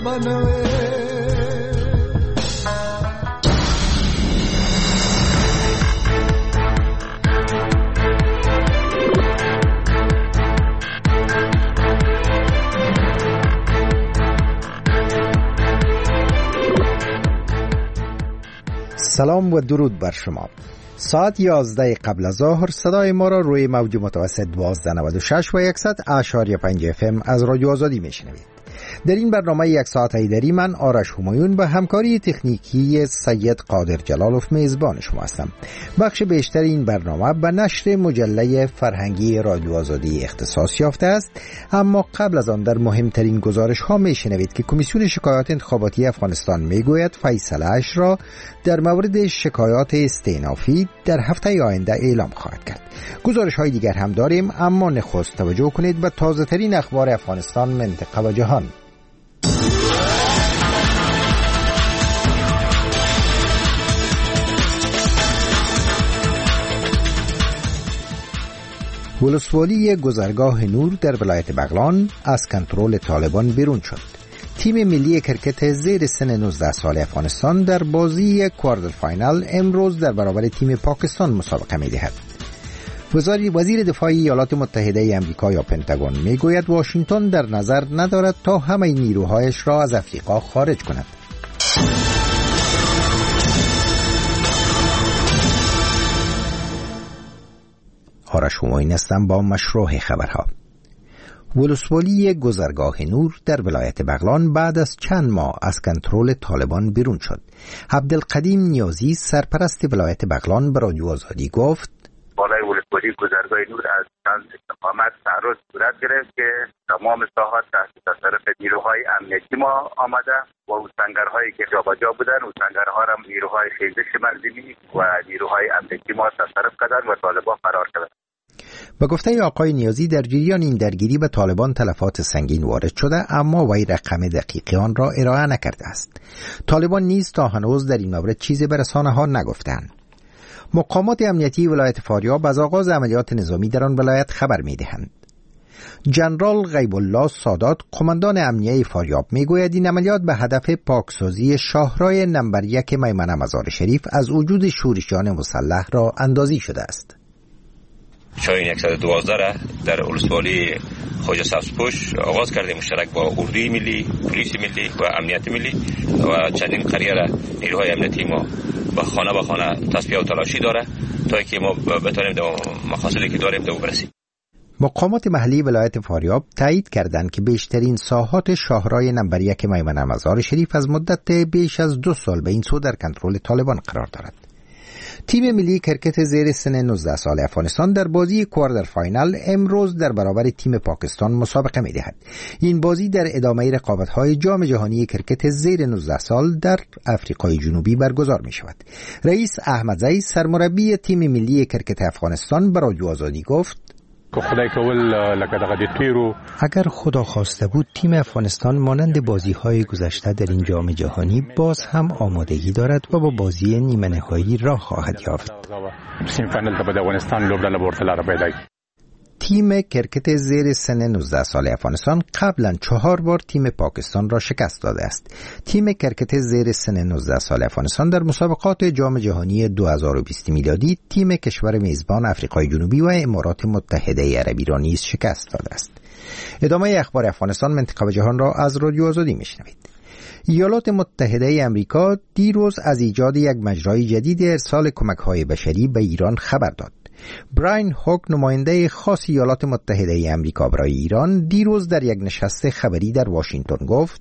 سلام و درود بر شما. ساعت 11 قبل از ظهر صدای ما را روی موج متوسط 1296 و 100.5 FM از رادیو آزادی میشنوید. در این برنامه یک ساعت ایدری من آرش همایون به همکاری تکنیکی سید قادر جلالوف میزبان شما هستم. بخش بیشتر این برنامه به نشر مجله فرهنگی رادیو آزادی اختصاص یافته است، اما قبل از آن در مهمترین گزارش ها میشنوید که کمیسیون شکایات انتخاباتی افغانستان میگوید فیصله اش را در مورد شکایات استئنافی در هفته آینده اعلام خواهد کرد. گزارش های دیگر هم داریم، اما نخست توجه کنید به تازه ترین اخبار افغانستان، منطقه و جهان. ولسوالی گذرگاه نور در ولایت بغلان از کنترل طالبان بیرون شد. تیم ملی کرکت زیر سن 19 سال افغانستان در بازی کوارتر فاینال امروز در برابر تیم پاکستان مسابقه می‌دهد. وزیر دفاع ایالات متحده آمریکا یا پنتاگون میگوید واشنگتن در نظر ندارد تا همه نیروهایش را از افریقا خارج کند. آرش همایون هستم با مشروع خبرها. ولسوالی گذرگاه نور در ولایت بغلان بعد از چند ماه از کنترل طالبان بیرون شد. عبدالقدیم نیازی سرپرست ولایت بغلان به رادیو آزادی گفت بالای ولسوالی گذرگاه نور از چند استقامت تعرض صورت گرفت که تمام ساحات تحت تصرف نیروهای امنیتی ما آمده و او سنگرهایی که جابجا بودن او سنگرها را نیروهای خیزش منزلی و نیروهای امنیتی ما تصرف کردن و طالبان فرار کردند. به گفته آقای نیازی در جریان این درگیری به طالبان تلفات سنگین وارد شده، اما وی رقم دقیقی آن را ارائه نکرده است. طالبان نیز تا هنوز در این مورد چیزی به رسانه‌ها نگفتند. مقامات امنیتی ولایت فاریاب از آغاز عملیات نظامی در آن ولایت خبر می‌دهند. جنرال غیب الله سادات قماندان امنیه فاریاب میگوید این عملیات به هدف پاکسازی شاهراه نمبر 1 میمنه مزار شریف از وجود شورشیان مسلح را اندازی شده است. شاهین 112 را در ولسوالی خواجه سبزپوش آغاز کرده مشترک با اردوی ملی، پلیس ملی و امنیت ملی و چندین قریه را نیروهای امنیتی ما به خانه تصفیه و تلاشی داره تا اینکه ما بتونیم در مقاصدی که داریم به برسیم. مقامات محلی ولایت فاریاب تایید کردند که بیشترین ساحات شاهراه نمبر 1 میمنه مزار شریف از مدت بیش از 2 سال به این سو در کنترل طالبان قرار دارد. تیم ملی کرکت زیر سن 19 سال افغانستان در بازی کوارتر فاینال امروز در برابر تیم پاکستان مسابقه می‌دهد. این بازی در ادامه رقابت‌های جام جهانی کرکت زیر 19 سال در آفریقای جنوبی برگزار می‌شود. رئیس احمدزی سرمربی تیم ملی کرکت افغانستان به رادیو آزادی گفت اگر خدا خواسته بود تیم افغانستان مانند بازی‌های گذشته در این جام جهانی باز هم آمادگی دارد و با بازی نیمه نهایی راه خواهد یافت. تیم کرکت زیر سن 19 سال افغانستان قبلا 4 بار تیم پاکستان را شکست داده است. تیم کرکت زیر سن 19 سال افغانستان در مسابقات جام جهانی 2020 میلادی تیم کشور میزبان آفریقای جنوبی و امارات متحده عربی را نیز شکست داده است. ادامه اخبار افغانستان، منطقه و جهان را از رادیو آزادی میشنوید. ایالات متحده آمریکا دیروز از ایجاد یک مجرای جدید ارسال کمک‌های بشری به ایران خبر داد. براین هوک نماینده خاص ایالات متحده آمریکا برای ایران دیروز در یک نشست خبری در واشنگتن گفت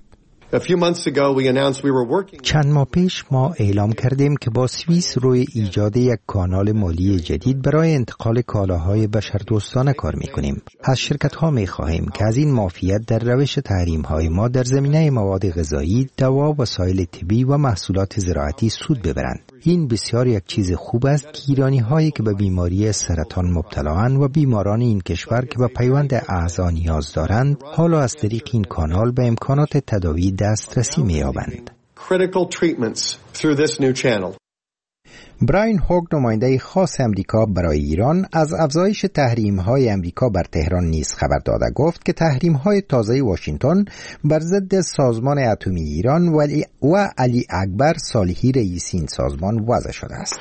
چند ماه پیش ما اعلام کردیم که با سوئیس روی ایجاد یک کانال مالی جدید برای انتقال کالاهای بشردوستانه کار می‌کنیم. از شرکت‌ها می‌خواهیم که از این معافیت در روش تحریم‌های ما در زمینه مواد غذایی، دوا، وسایل طبی و محصولات زراعتی سود ببرند. این بسیار یک چیز خوب است که ایرانی‌هایی که به بیماری سرطان مبتلااند و بیماران این کشور که به پیوند اعضا نیاز دارند حالا از طریق این کانال به امکانات تداوی دسترسی می‌یابند. براین هوگ، نماینده خاص امریکا برای ایران، از افزایش تحریم‌های امریکا بر تهران نیز خبر داده گفت که تحریم‌های تازه واشنگتن بر ضد سازمان اتمی ایران و علی اکبر صالحی رئیس این سازمان وضع شده است.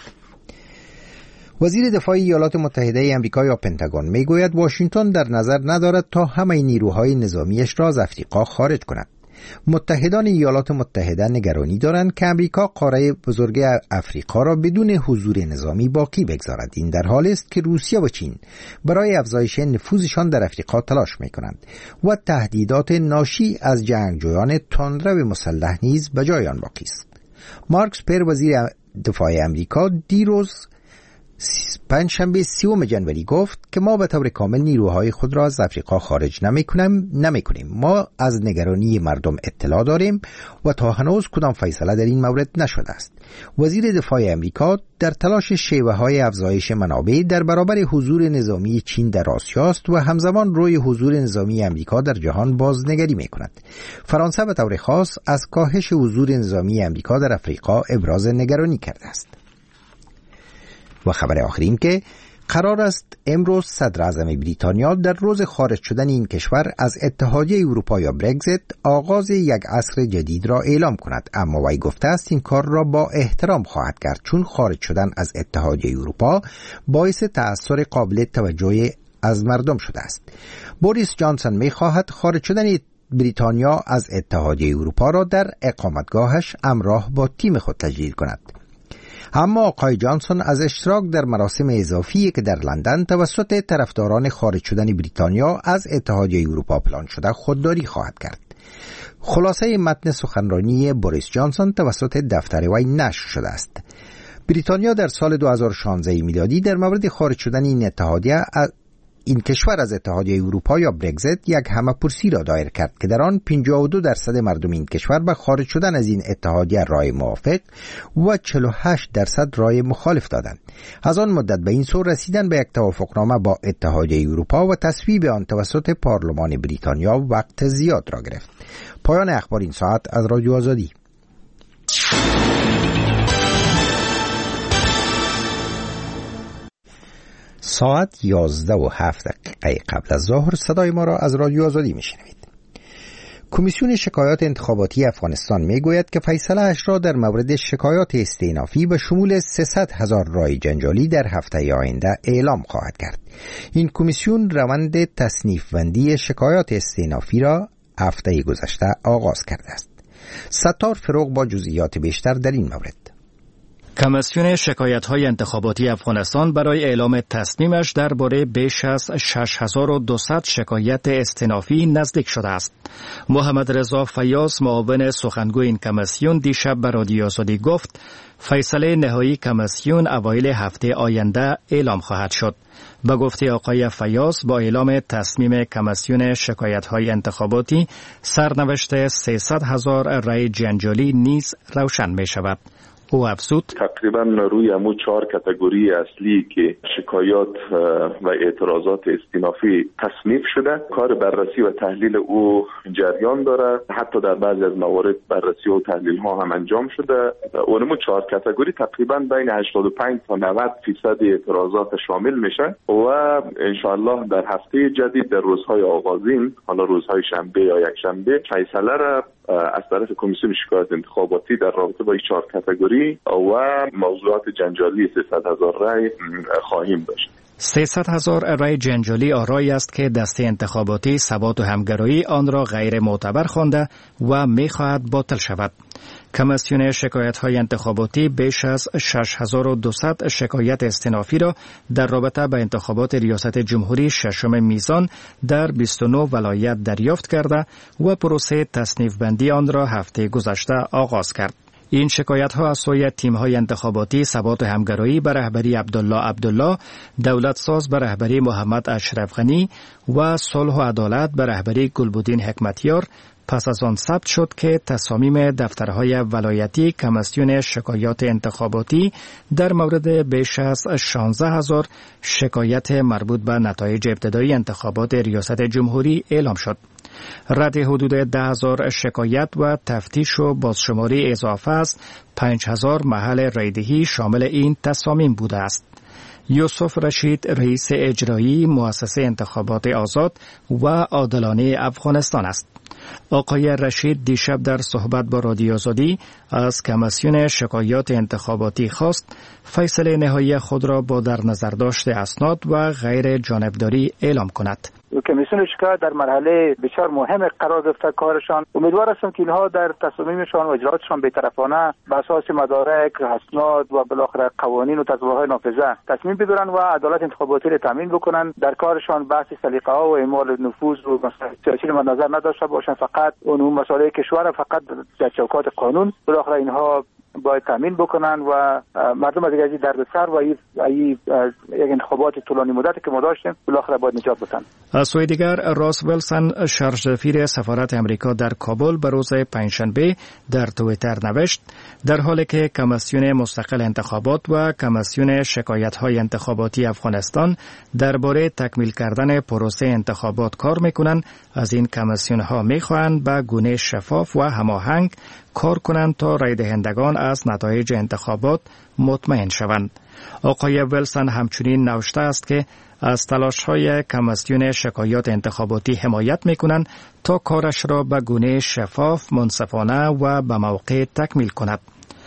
وزیر دفاع ایالات متحده آمریکا یا پنتاگون میگوید واشنگتن در نظر ندارد تا همه نیروهای نظامیش را از افریقا خارج کند. متحدان ایالات متحده نگرانی دارند که امریکا قاره بزرگ افریقا را بدون حضور نظامی باقی بگذارد. این در حالی است که روسیه و چین برای افزایش نفوذشان در افریقا تلاش می‌کنند و تهدیدات ناشی از جنگجویان تندرو مسلح نیز به جای آن باقی است. مارک اسپر، وزیر دفاع امریکا، دیروز پنجشنبه 30 جنوری گفت که ما به طور کامل نیروهای خود را از افریقا خارج نمی‌کنیم. ما از نگرانی مردم اطلاع داریم و تا هنوز کدام فیصله در این مورد نشده است. وزیر دفاع امریکا در تلاش شیوه‌های افزایش منابع در برابر حضور نظامی چین در آسیا است و همزمان روی حضور نظامی امریکا در جهان بازنگری می‌کند. فرانسه به طور خاص از کاهش حضور نظامی امریکا در افریقا ابراز نگرانی کرده است. و خبر آخرین که قرار است امروز صدر اعظم بریتانیا در روز خارج شدن این کشور از اتحادیه اروپا یا برگزیت آغاز یک عصر جدید را اعلام کند، اما وی گفته است این کار را با احترام خواهد کرد چون خارج شدن از اتحادیه اروپا باعث تأثیر قابل توجه از مردم شده است. بوریس جانسون می خواهد خارج شدن بریتانیا از اتحادیه اروپا را در اقامتگاهش همراه با تیم خود تجلیل کند. اما آقای جانسون از اشتراک در مراسم اضافی که در لندن توسط طرفداران خارج شدن بریتانیا از اتحادیه اروپا پلان شده خودداری خواهد کرد. خلاصه متن سخنرانی بوریس جانسون توسط دفتر وی نشر شده است. بریتانیا در سال 2016 میلادی در مورد خارج شدن این کشور از اتحادیه اروپا یا برگزیت یک همه‌پرسی را دایر کرد که در آن 52% مردم این کشور به خارج شدن از این اتحادیه رای موافق و 48% رای مخالف دادند. از آن مدت به این سو رسیدن به یک توافقنامه با اتحادیه اروپا و تصویب آن توسط پارلمان بریتانیا وقت زیاد را گرفت. پایان اخبار این ساعت از رادیو آزادی. ساعت 11:07 قبل از ظهر صدای ما را از رادیو آزادی میشنوید. کمیسیون شکایات انتخاباتی افغانستان میگوید که فیصله اش را در مورد شکایات استئنافی به شمول 300,000 رای جنجالی در هفته آینده اعلام خواهد کرد. این کمیسیون روند تصنیف بندی شکایات استئنافی را هفته گذشته آغاز کرده است. ستار فروغ با جزئیات بیشتر در این مورد. کمیسیون شکایت‌های انتخاباتی افغانستان برای اعلام تصمیمش درباره بیش از 6200 شکایت استئنافی نزدیک شده است. محمد رضا فیاض، معاون سخنگوی این کمیسیون، دیشب به رادیو آزادی گفت فیصله نهایی کمیسیون اوایل هفته آینده اعلام خواهد شد. به گفته آقای فیاض، با اعلام تصمیم کمیسیون شکایت‌های انتخاباتی سرنوشت 300,000 رای جنجالی نیز روشن می شود. او افزود تقریبا روی همو 4 کاتگوری اصلی که شکایات و اعتراضات استئنافی تصنیف شده، کار بررسی و تحلیل او جریان داره. حتی در بعضی از موارد بررسی و تحلیل ها هم انجام شده. اونمو 4 کاتگوری تقریبا بین 85 تا 90% اعتراضات شامل میشه و انشاءالله در هفته جدید در روزهای آغازین، حالا روزهای شنبه یا یک شنبه، فیصله را از طرف کمیسیون شکایت انتخاباتی در رابطه با این 4 کاتگوری و موضوعات جنجالی 300,000 رای خواهیم داشت. 300,000 رای جنجالی آرایی است که دسته انتخاباتی ثبات و همگرایی آن را غیر معتبر خوانده و می‌خواهد باطل شود. کمیسیون شکایت‌های انتخاباتی بیش از 6200 شکایت استئنافی را در رابطه با انتخابات ریاست جمهوری 6 میزان در 29 ولایت دریافت کرده و پروسه تصنیف بندی آن را هفته گذشته آغاز کرد. این شکایت‌ها از سوی تیم‌های انتخاباتی ثبات و همگرایی به رهبری عبدالله، دولت ساز به رهبری محمد اشرف غنی و صلح و عدالت به رهبری گلبدین حکمتیار پس از آن ثبت شد که تصامیم دفترهای ولایتی کمیسیون شکایات انتخاباتی در مورد بیش از 16,000 شکایت مربوط به نتایج ابتدایی انتخابات ریاست جمهوری اعلام شد. رد حدود 10,000 شکایت و تفتیش و بازشماری اضافه از 5,000 محل رایدهی شامل این تصامیم بوده است. یوسف رشید رئیس اجرایی مؤسسه انتخابات آزاد و عادلانه افغانستان است. آقای رشید دیشب در صحبت با رادیو آزادی از کمیسیون شکایات انتخاباتی خواست فیصله نهایی خود را با در نظر داشت اسناد و غیر جانبداری اعلام کند. کمیسیون شکایات در مرحله بسیار مهم قرار گرفته کارشان. امیدوار هستم که اینها در تصمیمشان و اجراتشان بی‌طرفانه بر اساس مدارک، اسناد و بالاخره قوانین و تصویب‌های نافذه تصمیم بگیرند و عدالت انتخاباتی را تامین بکنند. در کارشان بحث سلیقه‌ها و اعمال نفوذ و مسائل سیاسی را نظر نداشته باشند، فقط اون مسائل کشور فقط در چوکات قانون بالاخره اینها باید تامین بکنن و مردم دیگه از دردسر و یک انتخابات طولانی مدت که ما داشتیم بالاخره باید نجات بدن. از سوی دیگر راس ویلسون شارژ سفارت امریکا در کابل به روز پنجشنبه در توییتر نوشت در حالی که کمیسیون مستقل انتخابات و کمیسیون شکایت‌های انتخاباتی افغانستان درباره تکمیل کردن پروسه انتخابات کار می‌کنند، از این کمیسیون‌ها می‌خواهند به گونه شفاف و هماهنگ کار کنند تا رای دهندگان از نتایج انتخابات مطمئن شوند. آقای ویلسون همچنین نوشته است که از تلاش‌های کمیسیون شکایات انتخاباتی حمایت می‌کنند تا کارش را به گونه شفاف، منصفانه و به موقع تکمیل کند.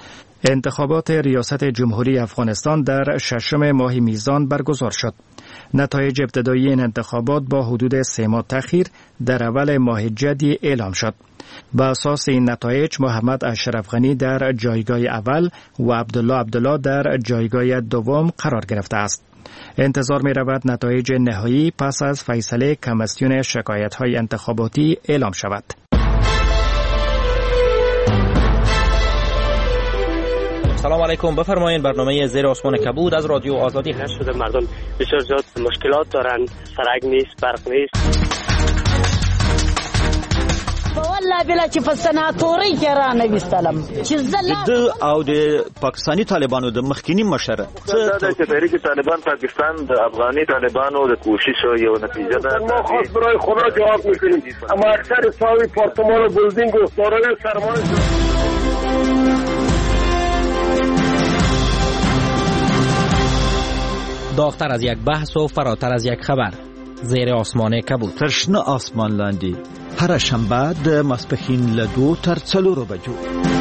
انتخابات ریاست جمهوری افغانستان در 6 ماه میزان برگزار شد. نتایج ابتدایی این انتخابات با حدود 3 ماه تأخیر در اول ماه جدی اعلام شد. با اساس این نتایج محمد اشرف غنی در جایگاه اول و عبدالله در جایگاه دوم قرار گرفته است. انتظار می رود نتایج نهایی پس از فیصله کمیسیون شکایت‌های انتخاباتی اعلام شود. سلام علیکم، بفرمایید. برنامه زیر آسمان کبود از رادیو آزادی هست. مردم بسیار زیاد مشکلات دارن، سرک نیست، برق نیست. والله بلا چې په سناتوري کې را نه وستلم چې د او د پاکستانی طالبانو د مخکینی مشر چې تحریک طالبان پاکستان د افغاني طالبانو د کوشش یو نتیجه ده. ما خاص برای خدا جواب میکنیم، اما اکثر ساوی پارتمان و بلدینگ و سارای سرمایه داغتر از یک بحث و فراتر از یک خبر. زیر آسمان کبود. ترشنه آسمان لاندی. هر شنبه د ماسپښین له 2 تر 4 بجو.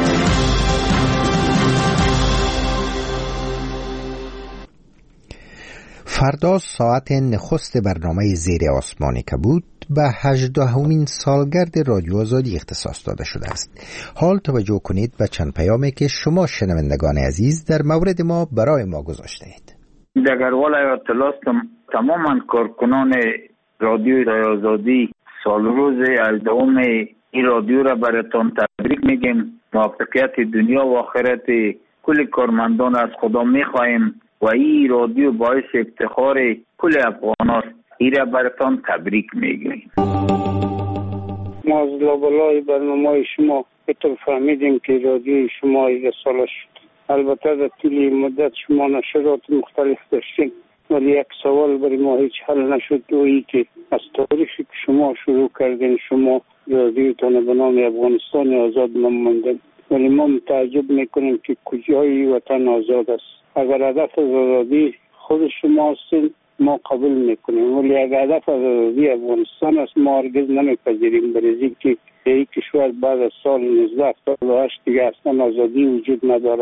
فردا ساعت نخست برنامه زیر آسمان کبود به 18مین سالگرد رادیو آزادی اختصاص داده شده است. حال توجه کنید به چند پیامی که شما شنوندگان عزیز در مورد ما برای ما گذاشته اید. در ولایت اطلاع تماما کارکنان رادیو آزادی سال روز از دوم این رادیو را براتون تبریک میگیم. موفقیت دنیا و آخرت کل کارمندان از خدا میخواهیم و این رادیو باعث افتخار کل افغان است. این را براتون تبریک میگیم. ما از لابلای برنامه شما بطور فهمیدیم که رادیو شما یک سال شد. البته در طول مدت شما نشرات مختلف داشتیم، ولی یک سوال برای ما هیچ حل نشد و ای که از تاریخی که شما شروع کردین شما رادیوتان به نام افغانستان آزاد نماندن، ولی ما متعجب میکنیم که کجای وطن آزاد است. اگر هدف آزادی خود شما هستین ما قبول میکنیم، ولی اگر هدف آزادی افغانستان است ما هرگز نمیپذیریم، برای که این کشور بعد از سال 1978 دیگه اصلا آزادی وجود نداره.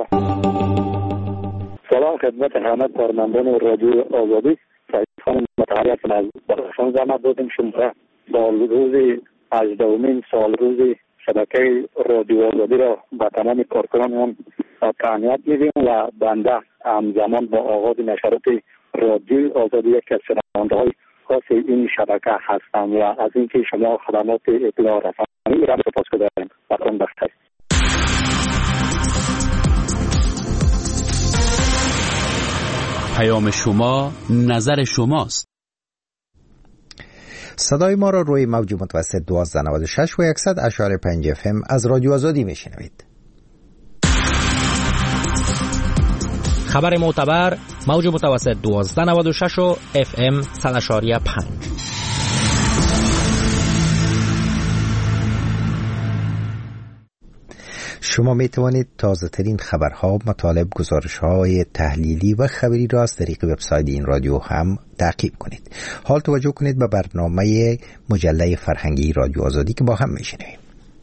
سلام خدمت همه کارمندان رادیو آزادی. سعید خانم متحریت از برشان زحمت دادیم شما سال روز 18مین سال روز شبکه رادیو آزادی را به تمام کارکنان تهنیت میدیم و بنده همزمان با آغاز نشرات رادیو آزادی یک از شنونده‌های خاص این شبکه هستم و از اینکه شما خدمات اطلاع رسانی را سپاسگزارم. وطن بخیر. پیام شما نظر شماست. صدای ما را روی موج متوسط 1296 و 100.5 FM از رادیو آزادی میشنوید. خبر معتبر موج متوسط 1296 و FM 100.5. شما می توانید تازه ترین خبرها، مطالب، گزارش‌های تحلیلی و خبری را از طریق وبسایت این رادیو هم تعقیب کنید. حال توجه کنید به برنامه مجله فرهنگی رادیو آزادی که با هم میشنویم.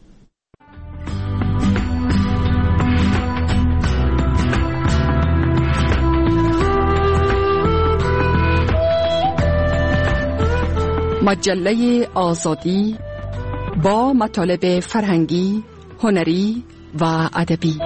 مجله آزادی با مطالب فرهنگی، هنری و ادبی.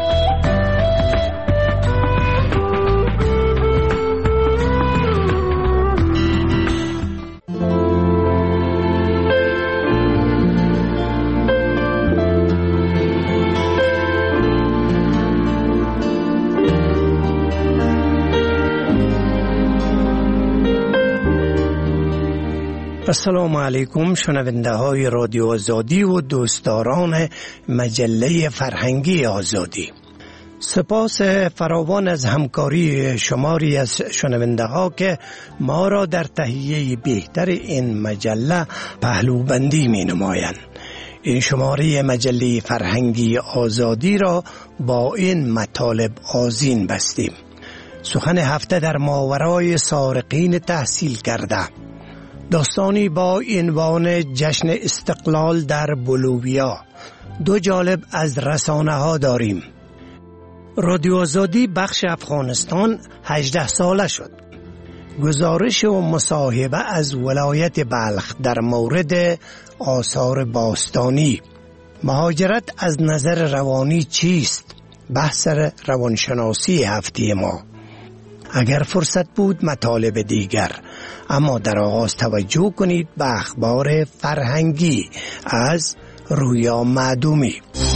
السلام علیکم شنونده های رادیو آزادی و دوستداران مجله فرهنگی آزادی. سپاس فراوان از همکاری شماری از شنونده ها که ما را در تهیه بهتر این مجله پهلوبندی می نمایند. این شماره مجله فرهنگی آزادی را با این مطالب آذین بستیم. سخن هفته در ماورای سارقین تحصیل کرده، داستانی با عنوان جشن استقلال در بولیویا. دو جالب از رسانه ها داریم. رادیو آزادی بخش افغانستان 18 ساله شد. گزارش و مصاحبه از ولایت بلخ در مورد آثار باستانی. مهاجرت از نظر روانی چیست؟ بحث روانشناسی هفته ما. اگر فرصت بود مطالب دیگر، اما در آغاز توجه کنید به اخبار فرهنگی از رویا معدومی.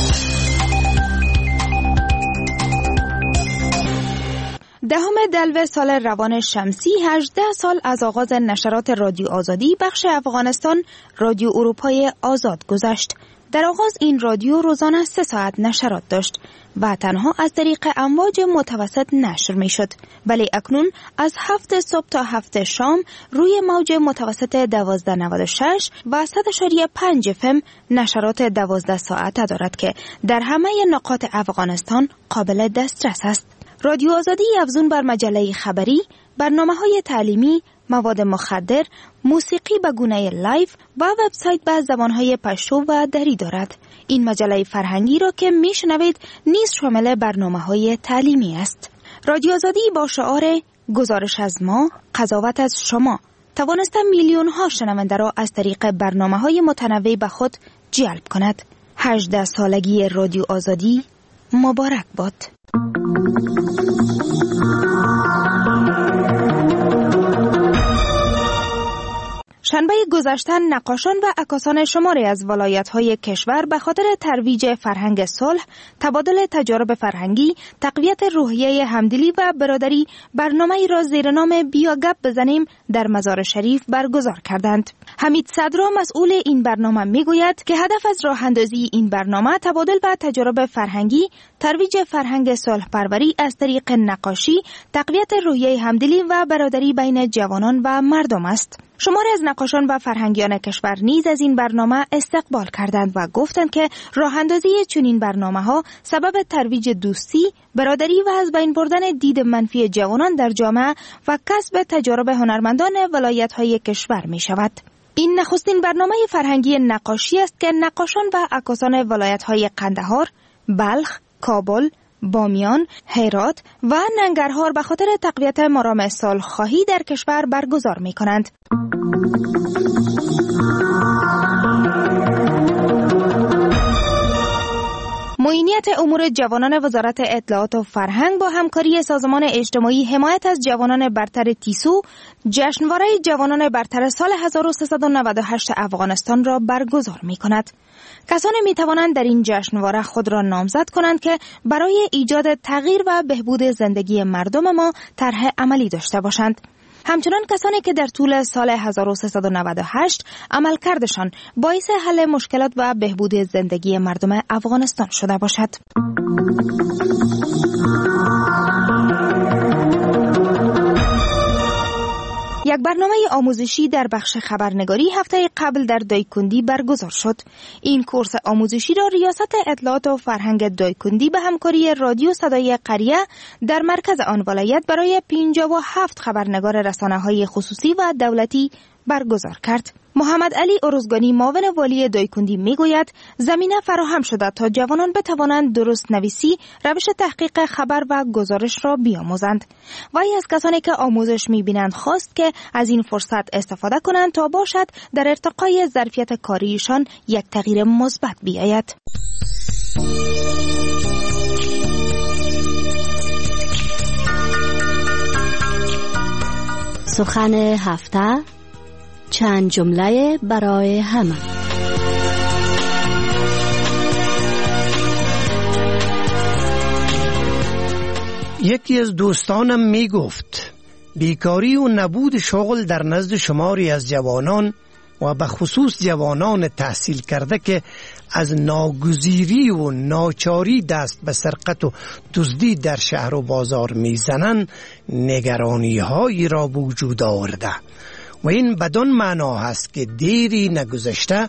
دهم دلو سال روان شمسی 18 سال از آغاز نشرات رادیو آزادی بخش افغانستان رادیو اروپای آزاد گذشت. در آغاز این رادیو روزانه 3 ساعت نشرات داشت و تنها از طریق امواج متوسط نشر می شد. ولی اکنون از 7 صبح تا 7 شام روی موج متوسط 1296 و 100.5 FM نشرات 12 ساعته دارد که در همه نقاط افغانستان قابل دسترس است. رادیو آزادی افزون بر مجله خبری، برنامه‌های تعلیمی، مواد مخدر، موسیقی به گونه لایف و وبسایت به زبان‌های پشتو و دری دارد. این مجله فرهنگی را که میشنوید نیز شامل برنامه‌های تعلیمی است. رادیو آزادی با شعار گزارش از ما، قضاوت از شما توانسته میلیون‌ها شنونده را از طریق برنامه‌های متنوع به خود جلب کند. 18 سالگی رادیو آزادی مبارک باد. شنبه گذشته نقاشان و عکاسان شماری از ولایت‌های کشور به خاطر ترویج فرهنگ صلح، تبادل تجارب فرهنگی، تقویت روحیه همدلی و برادری برنامه‌ای را زیر نام بیا گپ بزنیم در مزار شریف برگزار کردند. حمید صدرا مسئول این برنامه میگوید که هدف از راه اندازی این برنامه تبادل و تجارب فرهنگی، ترویج فرهنگ صلح پروری از طریق نقاشی، تقویت روحیه همدلی و برادری بین جوانان و مردم است. شماری از نقاشان و فرهنگیان کشور نیز از این برنامه استقبال کردند و گفتند که راه اندازی چنین برنامه‌ها سبب ترویج دوستی، برادری و از بین بردن دید منفی جوانان در جامعه و کسب تجارب هنرمندان ولایت‌های کشور می‌شود. این نخستین برنامه فرهنگی نقاشی است که نقاشان و عکاسان ولایت‌های قندهار، بلخ، کابل، بامیان، هرات و ننگرهار به خاطر تقویت مرام صلح‌خواهی در کشور برگزار می‌کنند. معینیت امور جوانان وزارت اطلاعات و فرهنگ با همکاری سازمان اجتماعی حمایت از جوانان برتر تیسو جشنواره جوانان برتر سال 1398 افغانستان را برگزار می کند. کسانی می توانند در این جشنواره خود را نامزد کنند که برای ایجاد تغییر و بهبود زندگی مردم ما طرح عملی داشته باشند. همچنان کسانی که در طول سال 1398 عملکردشان باعث حل مشکلات و بهبود زندگی مردم افغانستان شده باشد. یک برنامه آموزشی در بخش خبرنگاری هفته قبل در دایکندی برگزار شد. این کورس آموزشی را ریاست اطلاعات و فرهنگ دایکندی به همکاری رادیو صدای قریه در مرکز آن ولایت برای 57 خبرنگار رسانه‌های خصوصی و دولتی برگزار کرد. محمد علی ارزگانی معاون والی دایکندی میگوید زمینه فراهم شده تا جوانان بتوانند درست نویسی، روش تحقیق خبر و گزارش را بیاموزند. وی از کسانی که آموزش میبینند خواست که از این فرصت استفاده کنند تا باشد در ارتقای ظرفیت کاریشان یک تغییر مثبت بیاید. سخن هفته، چند جمله برای همه. یکی از دوستانم می گفت بیکاری و نبود شغل در نزد شماری از جوانان و به خصوص جوانان تحصیل کرده که از ناگزیری و ناچاری دست به سرقت و دزدی در شهر و بازار میزنند نگرانی هایی را وجود آورده و این بدان معنا هست که دیری نگذشته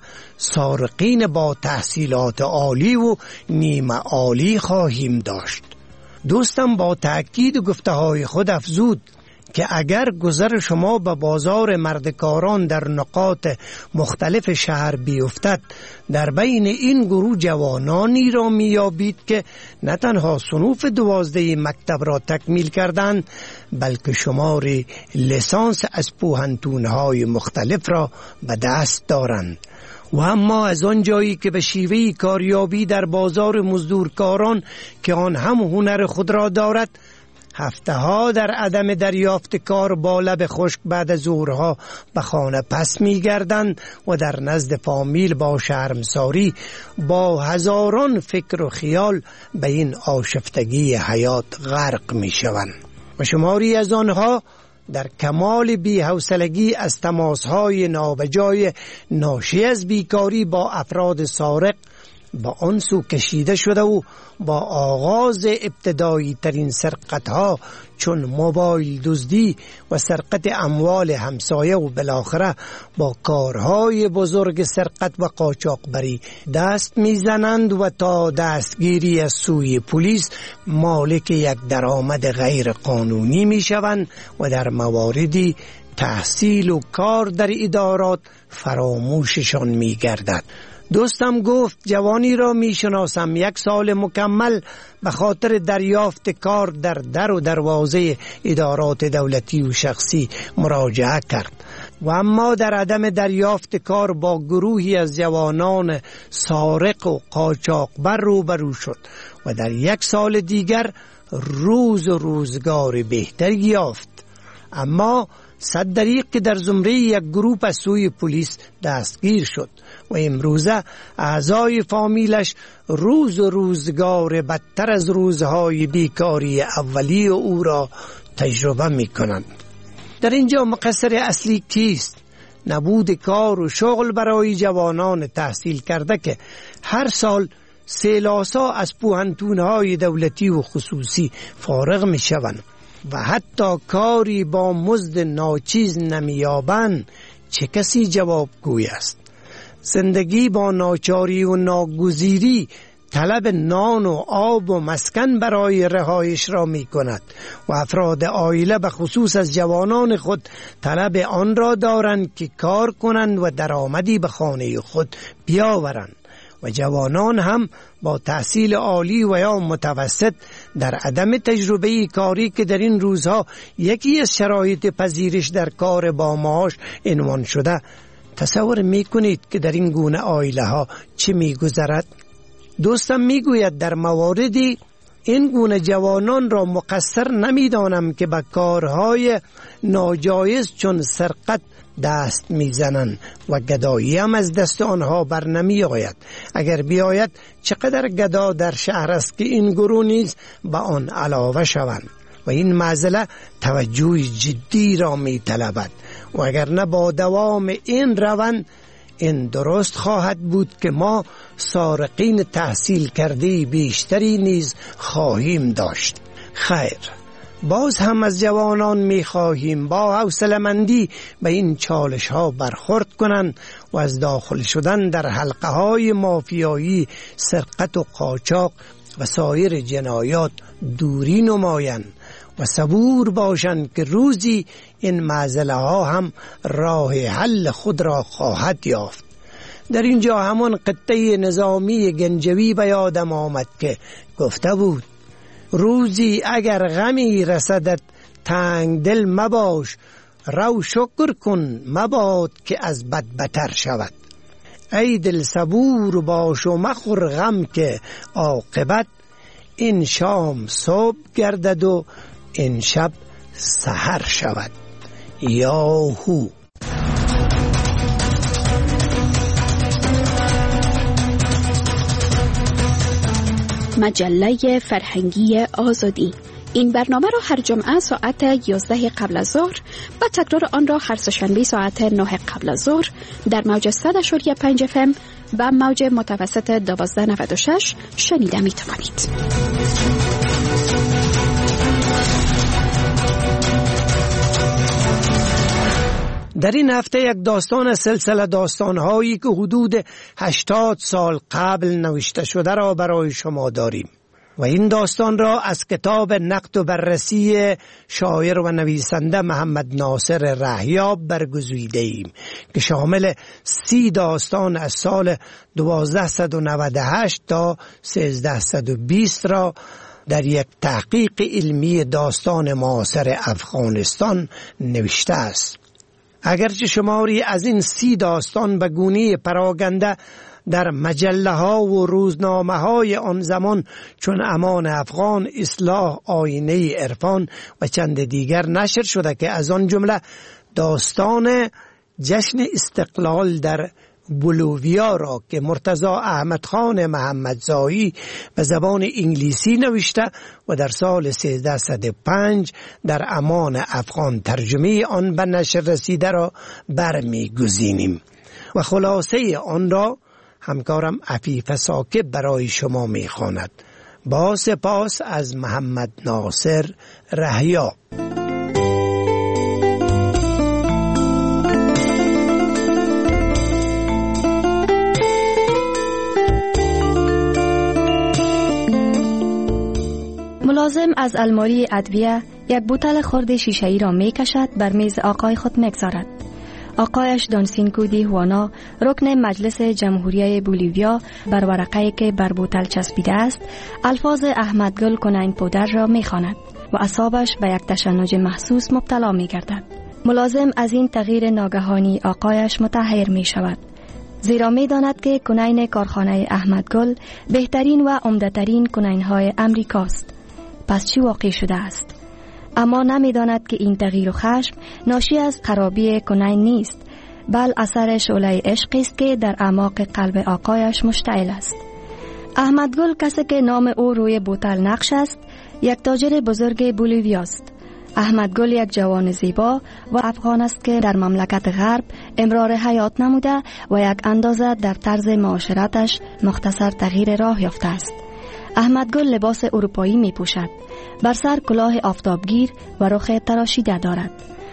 سارقین با تحصیلات عالی و نیمه عالی خواهیم داشت. دوستم با تأکید گفته‌های خود افزود که اگر گذر شما به بازار مردکاران در نقاط مختلف شهر بیفتد، در بین این گروه جوانانی را میابید که نه تنها صنوف 12 مکتب را تکمیل کردند بلکه شمار لیسانس از پوهنتون‌های مختلف را به دست دارند. و اما از آن جایی که به شیوه کاریابی در بازار مزدورکاران که آن هم هنر خود را دارد، هفته ها در عدم دریافت کار با لب خشک بعد از ظهرها به خانه پس می گردند و در نزد فامیل با شرمساری با هزاران فکر و خیال به این آشفتگی حیات غرق می شوند و شماری از آنها در کمال بی‌حوصلگی از تماس‌های نابجای ناشی از بیکاری با افراد سارق با آن سو کشیده شده و با آغاز ابتدایی ترین سرقت‌ها چون موبایل دزدی و سرقت اموال همسایه و بالاخره با کارهای بزرگ سرقت و قاچاقبری دست میزنند و تا دستگیری از سوی پلیس مالک یک درآمد غیر قانونی میشوند و در مواردی تحصیل و کار در ادارات فراموششان میگردد. دوستم گفت جوانی را میشناسم 1 سال مکمل به خاطر دریافت کار در و دروازه ادارات دولتی و شخصی مراجعه کرد و اما در عدم دریافت کار با گروهی از جوانان سارق و قاچاقبر روبرو شد و در 1 سال دیگر روزگار بهتری یافت. اما صد دریغ که در زمره یک گروه از سوی پلیس دستگیر شد و امروزه اعضای فامیلش روزگار بدتر از روزهای بیکاری اولی او را تجربه می کنند. در اینجا مقصر اصلی کیست؟ نبود کار و شغل برای جوانان تحصیل کرده که هر سال سیلاسا از پوهنتون‌های دولتی و خصوصی فارغ می شوند و حتی کاری با مزد ناچیز نمیابند. چه کسی جوابگوی است؟ زندگی با ناچاری و ناگزیری طلب نان و آب و مسکن برای رهایش را می کند و افراد عائله به خصوص از جوانان خود طلب آن را دارند که کار کنند و درآمدی به خانه خود بیاورند و جوانان هم با تحصیل عالی و یا متوسط در عدم تجربه کاری که در این روزها یکی از شرایط پذیرش در کار با معاش عنوان شده، تصور میکنید که در این گونه عائله ها چه میگذرد؟ دوستم میگوید در مواردی این گونه جوانان را مقصر نمیدانم که به کارهای ناجایز چون سرقت دست میزنند و گدایی هم از دست آنها بر نمی آید. اگر بیاید چقدر گدا در شهر است که این گروه نیز به آن علاوه شوند. و این معضله توجه جدی را می طلبد و اگر نه با دوام این روند این درست خواهد بود که ما سارقین تحصیل کرده بیشتری نیز خواهیم داشت. خیر، باز هم از جوانان می خواهیم با حوصله‌مندی به این چالش ها برخورد کنند و از داخل شدن در حلقه های مافیایی، سرقت و قاچاق و سایر جنایات دوری نمایند و صبور باشند که روزی این معضله ها هم راه حل خود را خواهد یافت. در اینجا همون قطعه نظامی گنجوی به یادم آمد که گفته بود روزی اگر غمی رسدت تنگ دل مباش، رو شکر کن مباد که از بد بتر شود. ای دل صبور باش و مخور غم که عاقبت این شام صبح گردد و این شب سحر شود. یاهو. مجله فرهنگی آزادی. این برنامه را هر جمعه ساعت 11 قبل از ظهر و تکرار آن را هر سه‌شنبه ساعت 9 قبل از ظهر در موج 100.5 FM و موج متوسط 1296 شنیده می توانید. در این هفته یک داستان از سلسله داستان‌هایی که حدود 80 سال قبل نوشته شده را برای شما داریم و این داستان را از کتاب نقد و بررسی شاعر و نویسنده محمد ناصر رهیاب برگزیده ایم که شامل 30 داستان از سال 1298 تا 1320 را در یک تحقیق علمی داستان معاصر افغانستان نوشته است. اگرچه شماری از این 30 داستان به گونه پراگنده در مجله ها و روزنامه های آن زمان چون امان افغان، اصلاح، آینه عرفان و چند دیگر نشر شده که از آن جمله داستان جشن استقلال در بولوویا را که مرتضی احمد خان محمدزایی به زبان انگلیسی نوشته و در سال 1305 در امان افغان ترجمه آن به نشر رسیده را برمی‌گزینیم و خلاصه آن را همکارم عفیف ساکب برای شما می‌خواند. با سپاس از محمد ناصر رهیاب. ملازم از الماری ادویه یک بوتل خرد شیشه‌ای را می‌کشد بر میز آقای خود می‌گذارد. آقایش دانسینکو دی هوانا رکن مجلس جمهوری بولیویا بر ورقه‌ای که بر بوتل چسبیده است الفاظ احمدگل کناین پودر را می‌خواند و اعصابش به یک تشنج محسوس مبتلا می‌گردد. ملازم از این تغییر ناگهانی آقایش متحیر می‌شود، زیرا می‌داند که کناین کارخانه احمدگل بهترین و عمده‌ترین کناین‌های امریکاست. پس چی واقع شده است؟ اما نمی‌داند که این تغییر و خشم ناشی از خرابی کناین نیست، بل اثر شعله عشقی است که در اعماق قلب آقایش مشتعل است. احمدگل کسی که نام او روی بوتل نقش است، یک تاجر بزرگ بولیویاست. احمدگل یک جوان زیبا و افغان است که در مملکت غرب امرار حیات نموده و یک اندازه در طرز معاشرتش مختصر تغییر راه یافته است. احمدگل لباس اروپایی می پوشد، بر سر کلاه آفتابگیر و رخ تراشیده دارد.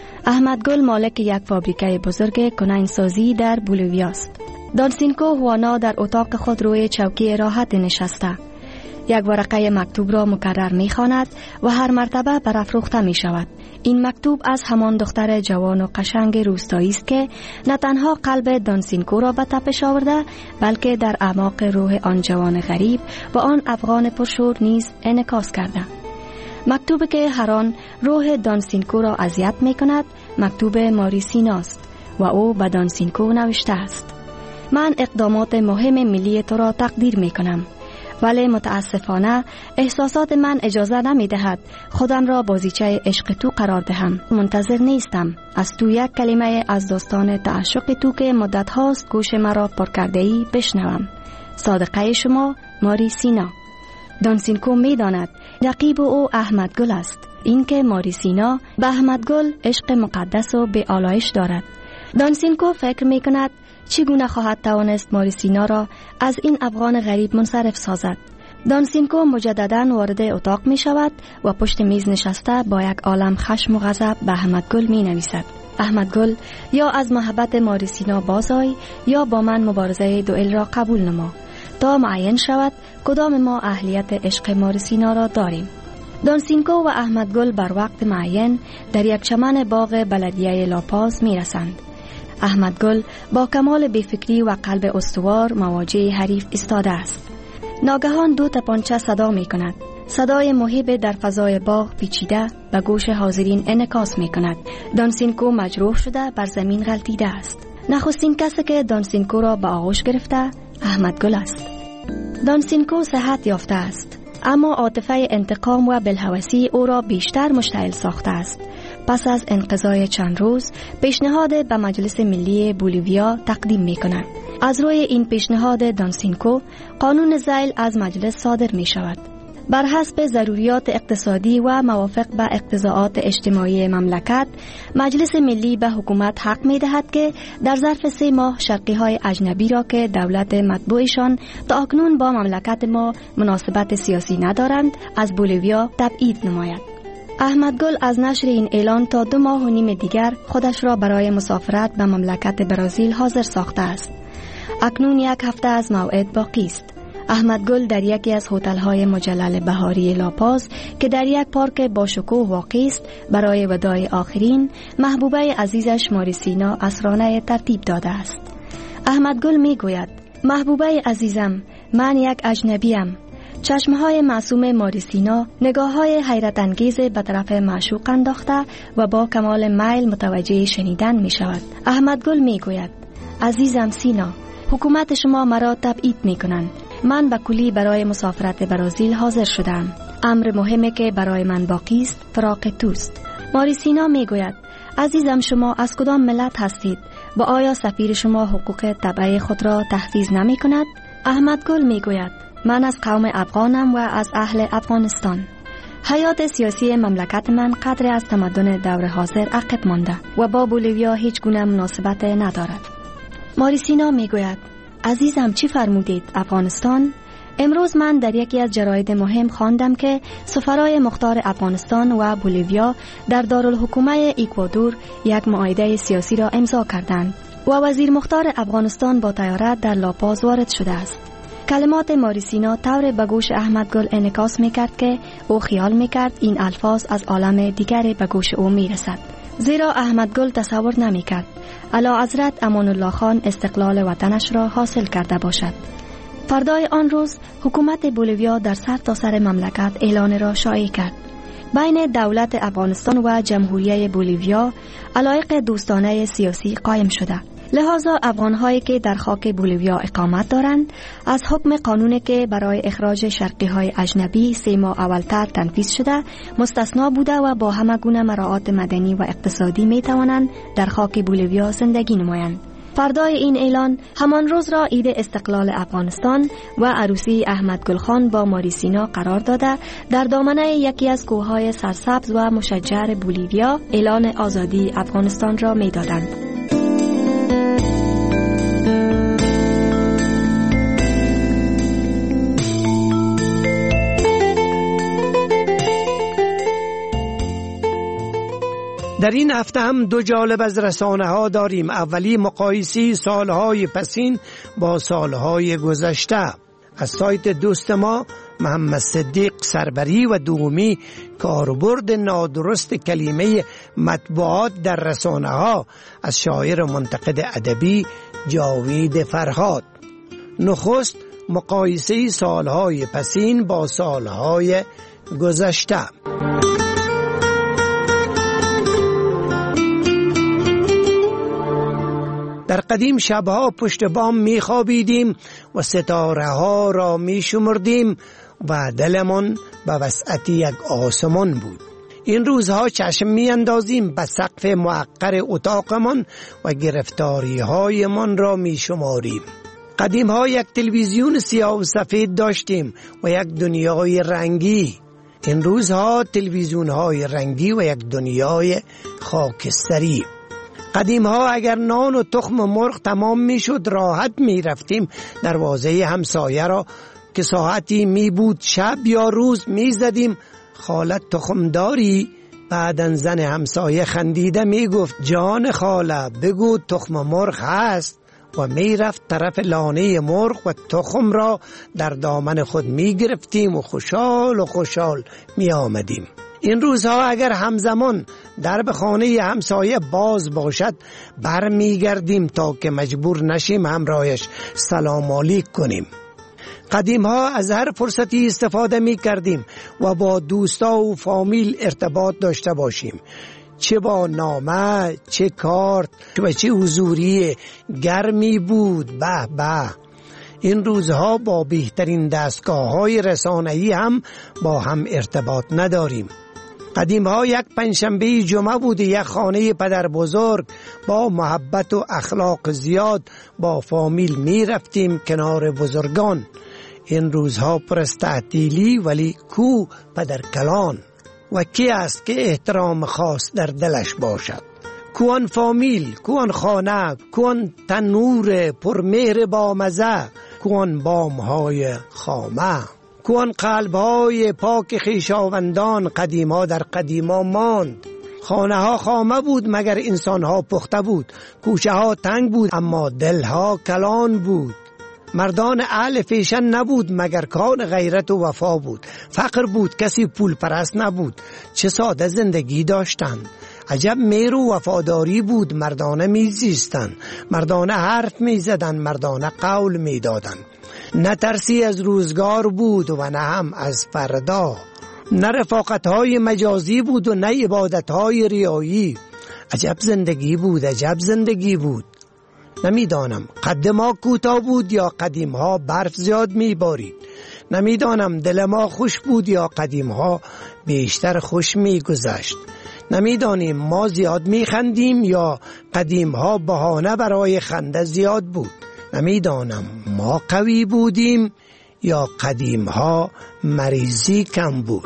احمدگل مالک یک فابریکه بزرگ کناین سازی در بولیویاست. دانسینکو هوانا در اتاق خود روی چوکی راحت نشسته. یک ورقه مکتوب را مکرر می خواند و هر مرتبه برافروخته می شود. این مکتوب از همان دختر جوان و قشنگ روستایی است که نه تنها قلب دانسینکو را به تپش آورده، بلکه در اعماق روح آن جوان غریب و آن افغان پرشور نیز انعکاس کرده. مکتوبی که هر آن روح دانسینکو را اذیت می کند مکتوب ماری سیناست و او به دانسینکو نوشته است: من اقدامات مهم ملی تو را تقدیر می کنم، ولی متاسفانه احساسات من اجازه نمی دهد خودم را بازیچه عشق تو قرار دهم. منتظر نیستم از تو یک کلمه از داستان تعشق تو که مدت هاست گوش مرا پر کرده ای بشنوم. صادقه شما، ماری سینا. دانسینکو می داند رقیب او احمد گل است. اینکه ماری سینا به احمد گل عشق مقدس و به آلایش دارد. دانسینکو فکر می کند چگونه خواهد توانست ماری سینا را از این افغان غریب منصرف سازد. دانسینکو مجددا وارد اتاق می شود و پشت میز نشسته با یک عالم خشم و غضب به احمد گل می نویسد: احمد گل، یا از محبت ماری سینا بازآی یا با من مبارزه دوئل را قبول نما تا معین شود کدام ما اهلیت عشق ماری سینا را داریم. دانسینکو و احمد گل بر وقت معین در یک چمن باغ بلدیه لاپاز می رسند. احمد گل با کمال بیفکری و قلب استوار مواجه حریف ایستاده است. ناگهان دو تپانچه صدا می کند. صدای مهیب در فضای باغ پیچیده به گوش حاضرین انعکاس می کند. دانسینکو مجروح شده بر زمین غلطیده است. نخستین کسی که دانسینکو را به آغوش گرفته احمد گل است. دانسینکو صحت یافته است، اما عاطفه انتقام و بلهوسی او را بیشتر مشتعل ساخته است. پس از انقضای چند روز پیشنهاد به مجلس ملی بولیویا تقدیم می کند. از روی این پیشنهاد دانسینکو قانون ذیل از مجلس صادر می شود. بر حسب ضروریات اقتصادی و موافق به اقتضاعات اجتماعی مملکت، مجلس ملی به حکومت حق می دهد که در ظرف 3 ماه شرقی های اجنبی را که دولت مطبوعشان تا اکنون با مملکت ما مناسبت سیاسی ندارند از بولیویا تبعید نماید. احمد گل از نشر این اعلان تا 2 ماه و نیم دیگر خودش را برای مسافرت به مملکت برزیل حاضر ساخته است. اکنون 1 هفته از موعد باقی است. احمد گل در یکی از هتل‌های مجلل بهاری لاپاز که در یک پارک با شکوه واقع است برای وداع آخرین محبوبه عزیزش ماری سینا اسرانه ترتیب داده است. احمد گل می گوید: محبوبه عزیزم، من یک اجنبیم. چشمهای معصوم ماری سینا نگاه‌های حیرت انگیز به طرف معشوق انداخته و با کمال میل متوجه شنیدن می شود. احمد گل می گوید: عزیزم سینا، حکومت شما مرا تبعید می کنند. من به کلی برای مسافرت برزیل حاضر شدم. امر مهمی که برای من باقی است فراق توست. ماری سینا می گوید: عزیزم، شما از کدام ملت هستید و آیا سفیر شما حقوق تبعه خود را تحفیظ نمی کند؟ احمد گل می گوید: من از قوم افغانم و از اهل افغانستان. حیات سیاسی مملکت من قدر از تمدن دور حاضر عقب مانده و با بولیویا هیچ گونه مناسبت ندارد. ماری سینا می گوید: عزیزم، چی فرمودید؟ افغانستان؟ امروز من در یکی از جراید مهم خواندم که سفرای مختار افغانستان و بولیویا در دارالحکومه اکوادور یک معاهده سیاسی را امضا کردند و وزیر مختار افغانستان با طیاره در لاپاز وارد شده است. کلمات ماری سینا طور به گوش احمد گل انعکاس می‌کرد که او خیال می‌کرد این الفاظ از عالم دیگری به گوش او می‌رسد. زیرا احمد گل تصور نمی‌کرد اعلیحضرت امان الله خان استقلال وطنش را حاصل کرده باشد. فردای آن روز حکومت بولیویا در سرتاسر مملکت اعلان را شایع کرد. بین دولت افغانستان و جمهوری بولیویا علایق دوستانه سیاسی قائم شده. لذا افغان‌هایی که در خاک بولیویا اقامت دارند از حکم قانونی که برای اخراج شرقی‌های اجنبی 3 ماه اولتر تنفیذ شده مستثنا بوده و با همه گونه مراعات مدنی و اقتصادی می‌توانند در خاک بولیویا زندگی نمایند. فردای این اعلان همان روز را عید استقلال افغانستان و عروسی احمد گل خان با ماری سینا قرار داده در دامنه یکی از کوههای سرسبز و مشجر بولیویا اعلان آزادی افغانستان را می‌دادند. در این هفته هم 2 جالب از رسانه ها داریم. اولی مقایسه سالهای پسین با سالهای گذشته از سایت دوست ما محمد صدیق سربری و دومی کاربرد نادرست کلمه مطبوعات در رسانه ها از شاعر و منتقد ادبی جاوید فرهاد. نخست مقایسه سالهای پسین با سالهای گذشته. در قدیم شبها پشت بام می خوابیدیم و ستاره ها را می شمردیم و دلمان به وسعت یک آسمان بود. این روزها چشم می اندازیم به سقف معقر اتاقمان و گرفتاری های من را می شماریم. قدیم ها یک تلویزیون سیاه و سفید داشتیم و یک دنیای رنگی. این روزها تلویزیون های رنگی و یک دنیای خاکستری. قدیم ها اگر نان و تخم مرغ تمام می شد راحت می رفتیم دروازه همسایه را که ساعتی می بود شب یا روز می زدیم خالت تخم داری؟ بعدن زن همسایه خندیده می گفت جان خاله بگو تخم مرغ هست و می رفت طرف لانه مرغ و تخم را در دامن خود می گرفتیم و خوشحال می آمدیم. این روزها اگر همزمان درب خانه همسایه باز باشد بر می گردیم تا که مجبور نشیم همراهش سلام علیک کنیم. قدیم ها از هر فرصتی استفاده می کردیم و با دوستا و فامیل ارتباط داشته باشیم، چه با نامه، چه کارت و چه حضوری گرمی بود. به این روزها با بهترین دستگاه های رسانه‌ای هم با هم ارتباط نداریم. قدیم ها یک پنجشنبه جمعه بود، یک خانه پدر بزرگ با محبت و اخلاق زیاد با فامیل می رفتیم کنار بزرگان. این روزها پر از تعطیلی ولی کو پدر کلان و کی است که احترام خاص در دلش باشد؟ کوان فامیل، کوان خانه، کوان تنور پرمهر با مزه، کوان بامهای خامه، کوان قلبهای پاک خویشاوندان قدیما در قدیما ماند. خانه ها خامه بود مگر انسان ها پخته بود، کوچه ها تنگ بود اما دل ها کلان بود. مردان اهل فیشن نبود مگر کان غیرت و وفا بود. فقر بود کسی پول پرست نبود، چه ساده زندگی داشتند. عجب مهر و وفاداری بود، مردانه میزیستند، مردانه حرف میزدند، مردانه قول میدادند. نه ترسی از روزگار بود و نه هم از فردا، نه رفاقت‌های مجازی بود و نه عبادت‌های ریایی. عجب زندگی بود، عجب زندگی بود. نمیدانم قد ما کوتاه بود یا قدیم ها برف زیاد میبارید. نمیدانم دل ما خوش بود یا قدیم ها بیشتر خوش میگذشت. نمیدانیم ما زیاد میخندیم یا قدیم ها بهانه برای خنده زیاد بود. نمیدانم ما قوی بودیم یا قدیم ها مریضی کم بود.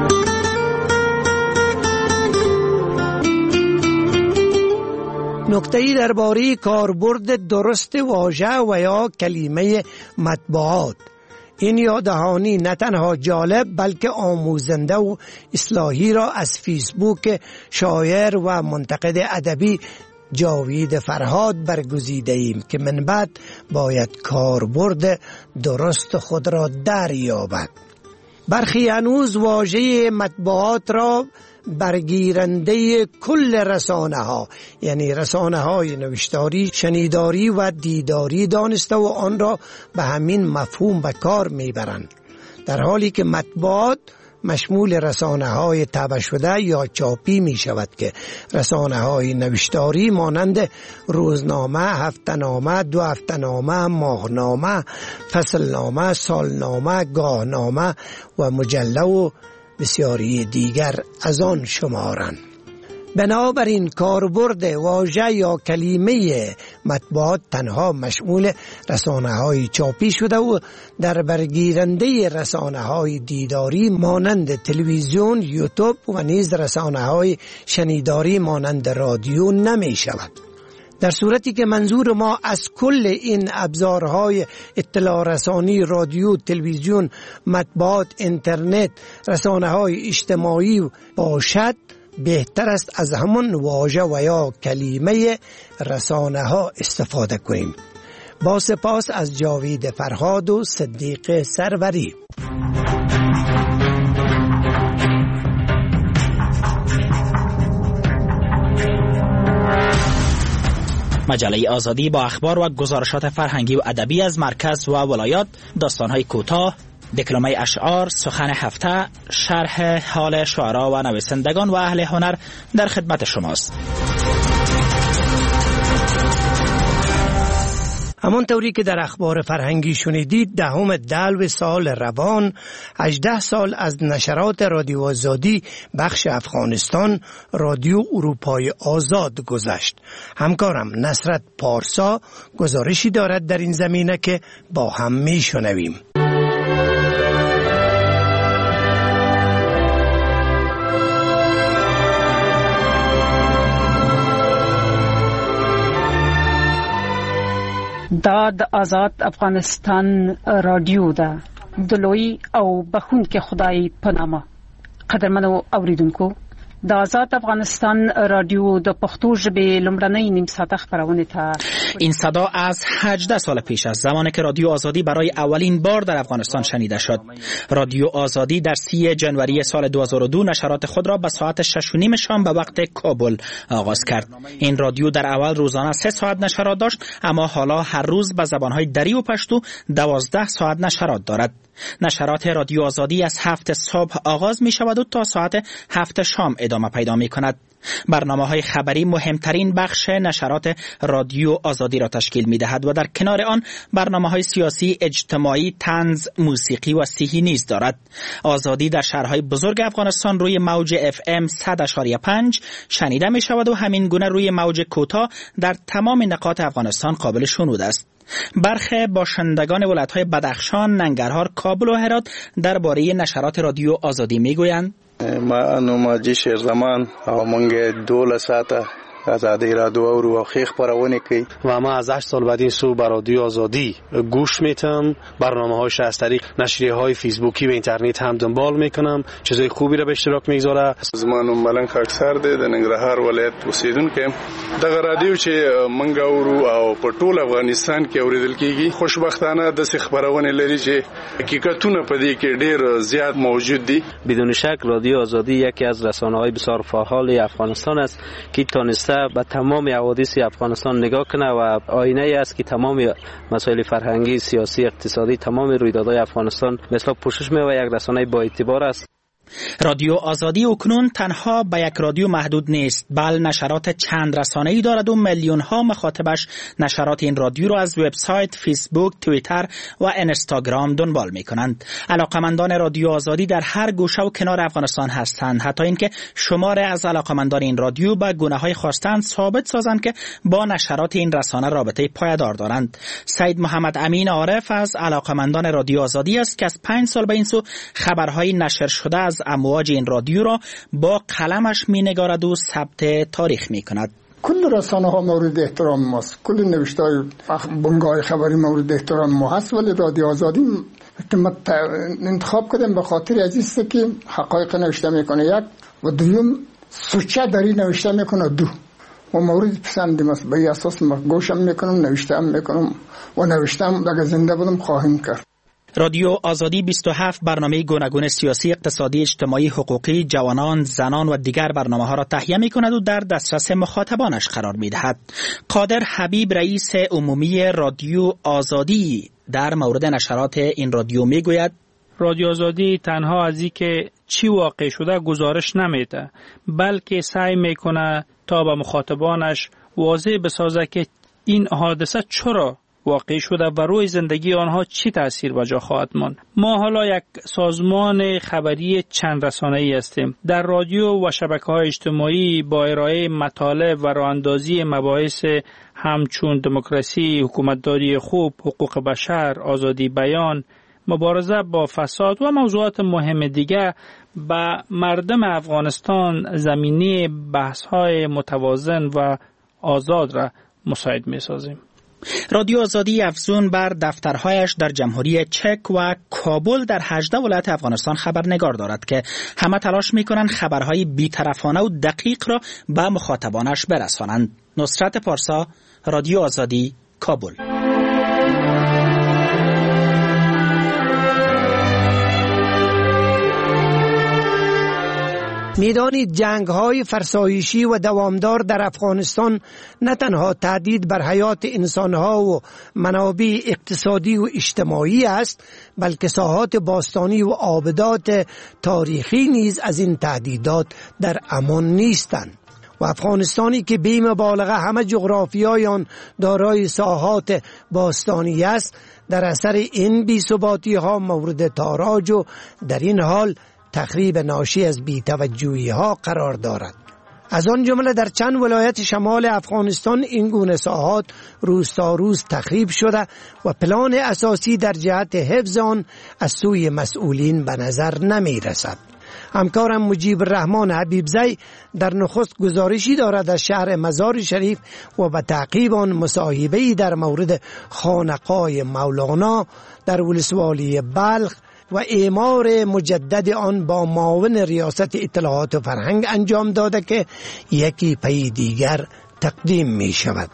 نکته‌ای درباره کاربرد درست واژه و یا کلمه مطبوعات. این یاددهانی نه تنها جالب بلکه آموزنده و اصلاحی را از فیسبوک شاعر و منتقد ادبی جاوید فرهاد برگزیده ایم که من بعد باید کاربرد درست خود را دریابد. برخی هنوز واژه مطبوعات را برگیرنده کل رسانه ها، یعنی رسانه های نوشتاری، شنیداری و دیداری دانسته و آن را به همین مفهوم به کار میبرند، در حالی که مطبوعات مشمول رسانه های طبع شده یا چاپی می شود که رسانه های نوشتاری مانند روزنامه، هفته‌نامه، دو هفته‌نامه، ماهنامه، فصلنامه، سالنامه، گاهنامه و مجله و بسیاری دیگر از آن شمارند. بنابراین کاربرد واژه یا کلمه مطبوعات تنها مشمول رسانه‌های چاپی شده و در برگیرنده رسانه‌های دیداری مانند تلویزیون، یوتیوب و نیز رسانه‌های شنیداری مانند رادیو نمی شود. در صورتی که منظور ما از کل این ابزارهای اطلاع رسانی، رادیو، تلویزیون، مطبوعات، اینترنت، رسانه‌های اجتماعی باشد، بهتر است از همون واژه و یا کلمه رسانه ها استفاده کنیم. با سپاس از جاوید فرهاد و صدیق سروری. مجله آزادی با اخبار و گزارشات فرهنگی و ادبی از مرکز و ولایات، داستان‌های کوتاه، دکلمه اشعار، سخن هفته، شرح حال شعرا و نویسندگان و اهل هنر در خدمت شماست. همانطوری که در اخبار فرهنگی شنیدید، 10 دلو سال روان 18 سال از نشرات رادیو آزادی بخش افغانستان رادیو اروپای آزاد گذشت. همکارم نصرت پارسا گزارشی دارد در این زمینه که با هم میشنویم. دا د آزاد افغانستان رادیو ده دلوی او بخون که خدای پنامه. قدرمنو اوریدونکو، د آزاد افغانستان رادیو د پښتو ژبې لومړنۍ نیم ساعته خپرونه ته این صدا از 18 سال پیش است، زمانی که رادیو آزادی برای اولین بار در افغانستان شنیده شد. رادیو آزادی در 30 جنوری سال 2002 نشرات خود را به ساعت 6:30 شام به وقت کابل آغاز کرد. این رادیو در اول روزانه 3 ساعت نشرات داشت، اما حالا هر روز به زبانهای دری و پشتو 12 ساعت نشرات دارد. نشرات رادیو آزادی از 7 صبح آغاز می شود و تا ساعت 7 شام ادامه پیدا می کند. برنامه‌های خبری مهمترین بخش نشرات رادیو آزادی را تشکیل می‌دهد و در کنار آن برنامه‌های سیاسی، اجتماعی، طنز، موسیقی و صحی نیز دارد. آزادی در شهرهای بزرگ افغانستان روی موج FM 100.5 شنیده می‌شود و همین گونه روی موج کوتاه در تمام نقاط افغانستان قابل شنود است. برخی باشندگان ولایت‌های بدخشان، ننگرهار، کابل و هرات درباره نشرات رادیو آزادی می‌گویند: ما نوماجی شیرزمان او مونږ 12 ساعته آزادی رادیو او خیخ پرونه کوي و ما از 8 سال بعد این سو بر رادیو آزادی گوش میتم. برنامه‌هاش از طریق نشریه‌های فیسبوکی و اینترنت هم دنبال میکنم. چیزای خوبی را به اشتراک میگذاره. زمانو ملنګ اکثر د ننګرهار ولایت اوسیدونکو دغه رادیو چې مونږ اورو او په ټول افغانستان کې اوریدل کیږي. خوشبختانه د خبرونه لري چې حقیقتونه په دې کې ډېر زیات موجود دي. بدون شک رادیو آزادی یکی از رسانه‌های بسیار فعال افغانستان است که تونسته به تمام حوادث افغانستان نگاه کنه و آینه ای است که تمام مسائل فرهنگی، سیاسی، اقتصادی، تمام رویدادهای افغانستان مثل پوشش می‌یابد و یک رسانه با اعتبار است. رادیو آزادی اکنون تنها به یک رادیو محدود نیست، بل نشرات چند رسانه‌ای دارد و میلیون ها مخاطبش نشرات این رادیو را از وبسایت، فیسبوک، توییتر و اینستاگرام دنبال می‌کنند. علاقمندان رادیو آزادی در هر گوشه و کنار افغانستان هستند، حتی اینکه شمار از علاقمندان این رادیو به گونه‌های خواستند ثابت سازند که با نشرات این رسانه رابطه پایدار دارند. سید محمد امین عارف از علاقمندان رادیو آزادی است که از 5 سال به این سو خبرهای نشر شده از امواج این رادیو را با قلمش می-نگارد و ثبت تاریخ می-کند. کل رسانه ها مورد احترام ماست، کل نوشته های بنگاه خبری مورد احترام ما هست، ولی رادیو آزادی که انتخاب کردیم به خاطر عزیزه که حقایق نوشته میکنه، یک و دوم سوچه داری نوشته میکنه، دو و مورد پسندیم است. به اساس گوشم میکنم، نوشته میکنم و نوشتم اگر زنده بودم خواهیم کرد. رادیو آزادی 27 برنامه گوناگون سیاسی، اقتصادی، اجتماعی، حقوقی، جوانان، زنان و دیگر برنامه‌ها را تهیه می‌کند و در دسترس مخاطبانش قرار می‌دهد. قادر حبیب رئیس عمومی رادیو آزادی در مورد نشرات این رادیو می‌گوید: رادیو آزادی تنها از اینکه چی واقع شده گزارش نمیده، بلکه سعی میکنه تا به مخاطبانش واضح بسازه که این حادثه چرا واقع شده و روی زندگی آنها چی تأثیر به جا خواهد ماند. ما حالا یک سازمان خبری چند رسانه‌ای هستیم. در رادیو و شبکه‌های اجتماعی با ارائه مطالب و راه‌اندازی مباحث همچون دموکراسی، حکومتداری خوب، حقوق بشر، آزادی بیان، مبارزه با فساد و موضوعات مهم دیگر به مردم افغانستان زمینه بحث‌های متوازن و آزاد را مساعد می‌سازیم. رادیو آزادی افزون بر دفترهایش در جمهوری چک و کابل در 18 ولایت افغانستان خبرنگار دارد که همه تلاش می‌کنند خبرهای بی‌طرفانه و دقیق را به مخاطبانش برسانند. نصرت پارسا، رادیو آزادی، کابل. میدانید جنگ‌های فرسایشی و دوامدار در افغانستان نه تنها تهدید بر حیات انسان‌ها و منابع اقتصادی و اجتماعی است، بلکه ساحات باستانی و آبدات تاریخی نیز از این تهدیدات در امان نیستند. و افغانستانی که بی مبالغه همه جغرافیای آن دارای ساحات باستانی است در اثر این بی‌ثباتی ها مورد تاراج و در این حال تخریب ناشی از بی‌توجهی ها قرار دارد. از آن جمله در چند ولایت شمال افغانستان این گونه ساحات روز تا روز تخریب شده و پلان اساسی در جهت حفظ آن از سوی مسئولین به نظر نمی رسد. همکارم مجیب الرحمن حبیبزی در نخست گزارشی دارد از شهر مزار شریف و به تعقیب آن مصاحبه‌ای در مورد خانقاه مولانا در ولسوالی بلخ و اعمار مجدد آن با معاون ریاست اطلاعات و فرهنگ انجام داده که یکی پی دیگر تقدیم می شود.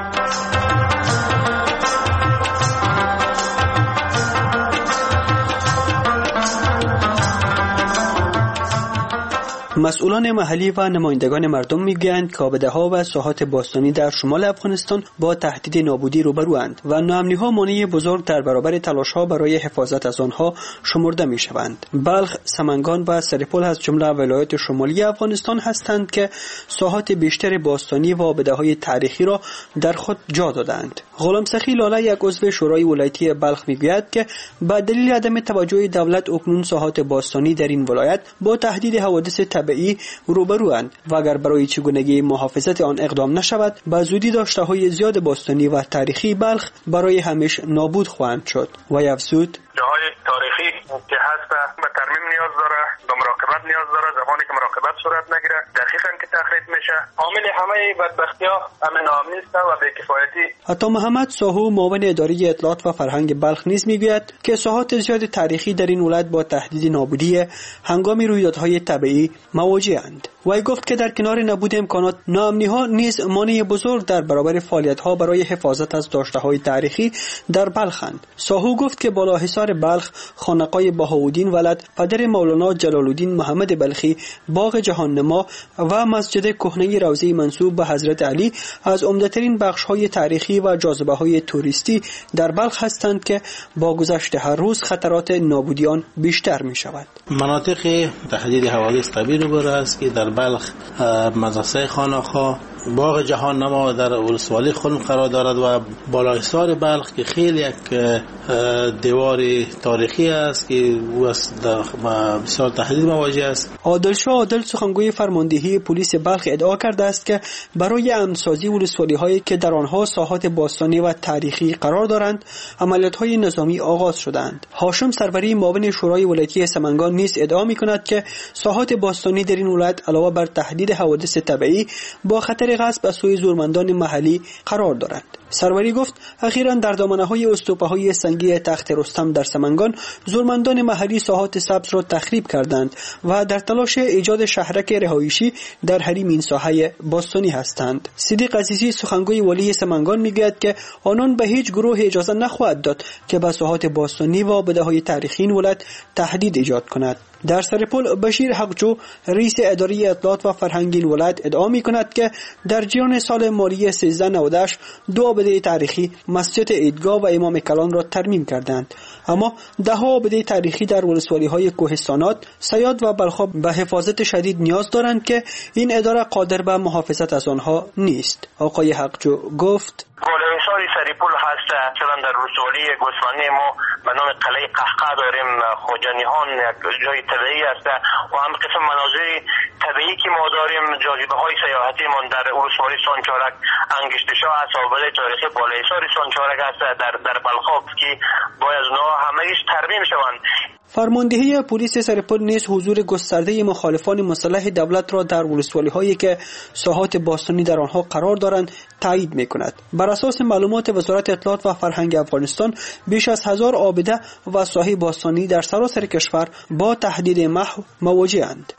مسئولان محلی و نمایندگان مردم میگویند که آبده‌ها و ساحات باستانی در شمال افغانستان با تهدید نابودی روبروند و ناامنی‌ها مانع بزرگ در برابر تلاش‌ها برای حفاظت از آنها شمرده می‌شوند. بلخ، سمنگان و سرپل از جمله ولایات شمالی افغانستان هستند که ساحات بیشتر باستانی و آبده‌های تاریخی را در خود جا دادند. غلام سخی لاله یک عضو شورای ولایتی بلخ میگوید که به دلیل عدم توجه دولت اکنون ساحات باستانی در این ولایت با تهدید حوادث طبیعی روبروند و اگر برای چگونگی محافظت آن اقدام نشود به زودی داشته‌های زیاد باستانی و تاریخی بلخ برای همیشه نابود خواهند شد. و افزود جاهای تاریخی که هست به ترمیم نیاز داره، به مراقبت نیاز داره. زمانی که مراقبت صورت نگیره دقیقاً که تخریب میشه، عامل همه بدبختی‌ها همین ناامنی است و بی‌کفایتی. عطا محمد ساهو معاون اداره اطلاعات و فرهنگ بلخ نیز میگوید که ساحات زیاد تاریخی در این ولایت با تهدید نابودی هنگام رویدادهای طبیعی مواجه‌اند. وی گفت که در کنار نبود امکانات، ناامنی‌ها نیز مانع بزرگ در برابر فعالیت‌ها برای حفاظت از داشته‌های تاریخی در بلخند. ساهو گفت که بالا حصار بلخ، خانقاه بهاءالدین ولد، پدر مولانا جلال الدین محمد بلخی، باغ جهان نما و مسجد کهنه روضه منسوب به حضرت علی از عمده‌ترین بخش‌های تاریخی و جاذبه‌های توریستی در بلخ هستند که با گذشت هر روز خطرات نابودی آن بیشتر می‌شود. مناطق تهدید حوادث طبیعی روبرو است که در بلخ مدرسه خانقاه، باغ جهان نما در ولسوالی خلم قرار دارد و بالاحصار بلخ که خیلی یک دیوار تاریخی است که بسیار تهدید مواجه است. عادل شاه عادل سخنگوی فرماندهی پلیس بلخ ادعا کرده است که برای امن‌سازی ولسوالی‌هایی که در آنها ساحات باستانی و تاریخی قرار دارند عملیات‌های نظامی آغاز شدند. هاشم سروری معاون شورای ولایتی سمنگان نیز ادعا می‌کند که ساحات باستانی در این ولایت علاوه بر تهدید حوادث طبیعی با خطر غصب از سوی زورمندان محلی قرار دارند. سروری گفت اخیراً در دامنه‌های استوپه‌های سنگی تخت رستم در سمنگان زورمندان محلی ساحات سبز را تخریب کردند و در تلاش ایجاد شهرک رهایشی در حریم این ساحه باستانی هستند. صدیق عزیزی سخنگوی ولی سمنگان میگوید که آنان به هیچ گروه اجازه نخواهد داد که به ساحات باستانی و آبده‌های تاریخی این ولایت تهدید ایجاد کند. در سرپل بشیر حقجو رئیس اداره اطلاعات و فرهنگ این ولایت ادعا می‌کند که در جریان سال مالی 1398 دو آبده تاریخی، مسجد عیدگاه و امام کلان را ترمیم کردند، اما ده‌ها آبده تاریخی در ولسوالی‌های کوهستانات، سیاد و بلخاب به حفاظت شدید نیاز دارند که این اداره قادر به محافظت از آنها نیست. آقای حقجو گفت بالاحصار سرپل هست. مثلا در ولسوالی گوسفندی ما به نام قلعه قهقه داریم. خواجه نیهان یک جای طبیعی است و هم قسم مناظر طبیعی که ما داریم، جاذبه‌های سیاحتی ما در ولسوالی سانچارک، انگشتشاه است، آبده تاریخی بالاحصار سانچارک است در بلخاب که باید اونها همه‌اش ترمیم شوند. فرماندهی پلیس سرپل نیز حضور گسترده مخالفان مسلح دولت را در ولسوالی‌هایی که ساحات باستانی در آنها قرار دارند تایید می‌کند. بر اساس معلومات وزارت اطلاعات و فرهنگ افغانستان بیش از 1000 آبده و ساحه باستانی در سراسر کشور با تهدید محو مواجه‌اند.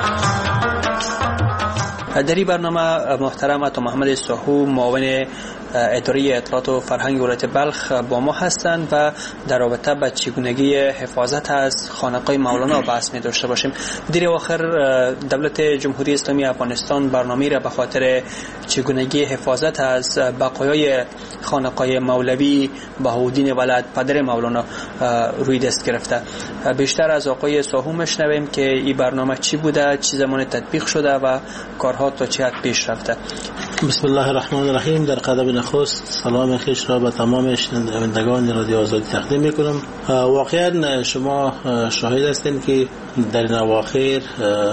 در این برنامه محترم عطا محمد ساهو معاون اداره اطلاعات و فرهنگ ولایت بلخ با ما هستند و در رابطه با چگونگی حفاظت از خانقاه مولانا بحث می داشته باشیم. در آخر دولت جمهوری اسلامی افغانستان برنامه را به خاطر چگونگی حفاظت از بقایای خانقاه مولوی بهاءالدین ولد پدر مولانا روی دست گرفته. بیشتر از آقای ساهو میشنویم که این برنامه چی بوده، چی زمان تطبیق شده و کارها تا چه حد پیش رفته. بسم الله الرحمن الرحیم. در قدم نخست سلام خویش را به تمام شنوندگان رادیو آزادی تقدیم میکنم. واقعا شما شاهد هستین که در این اواخر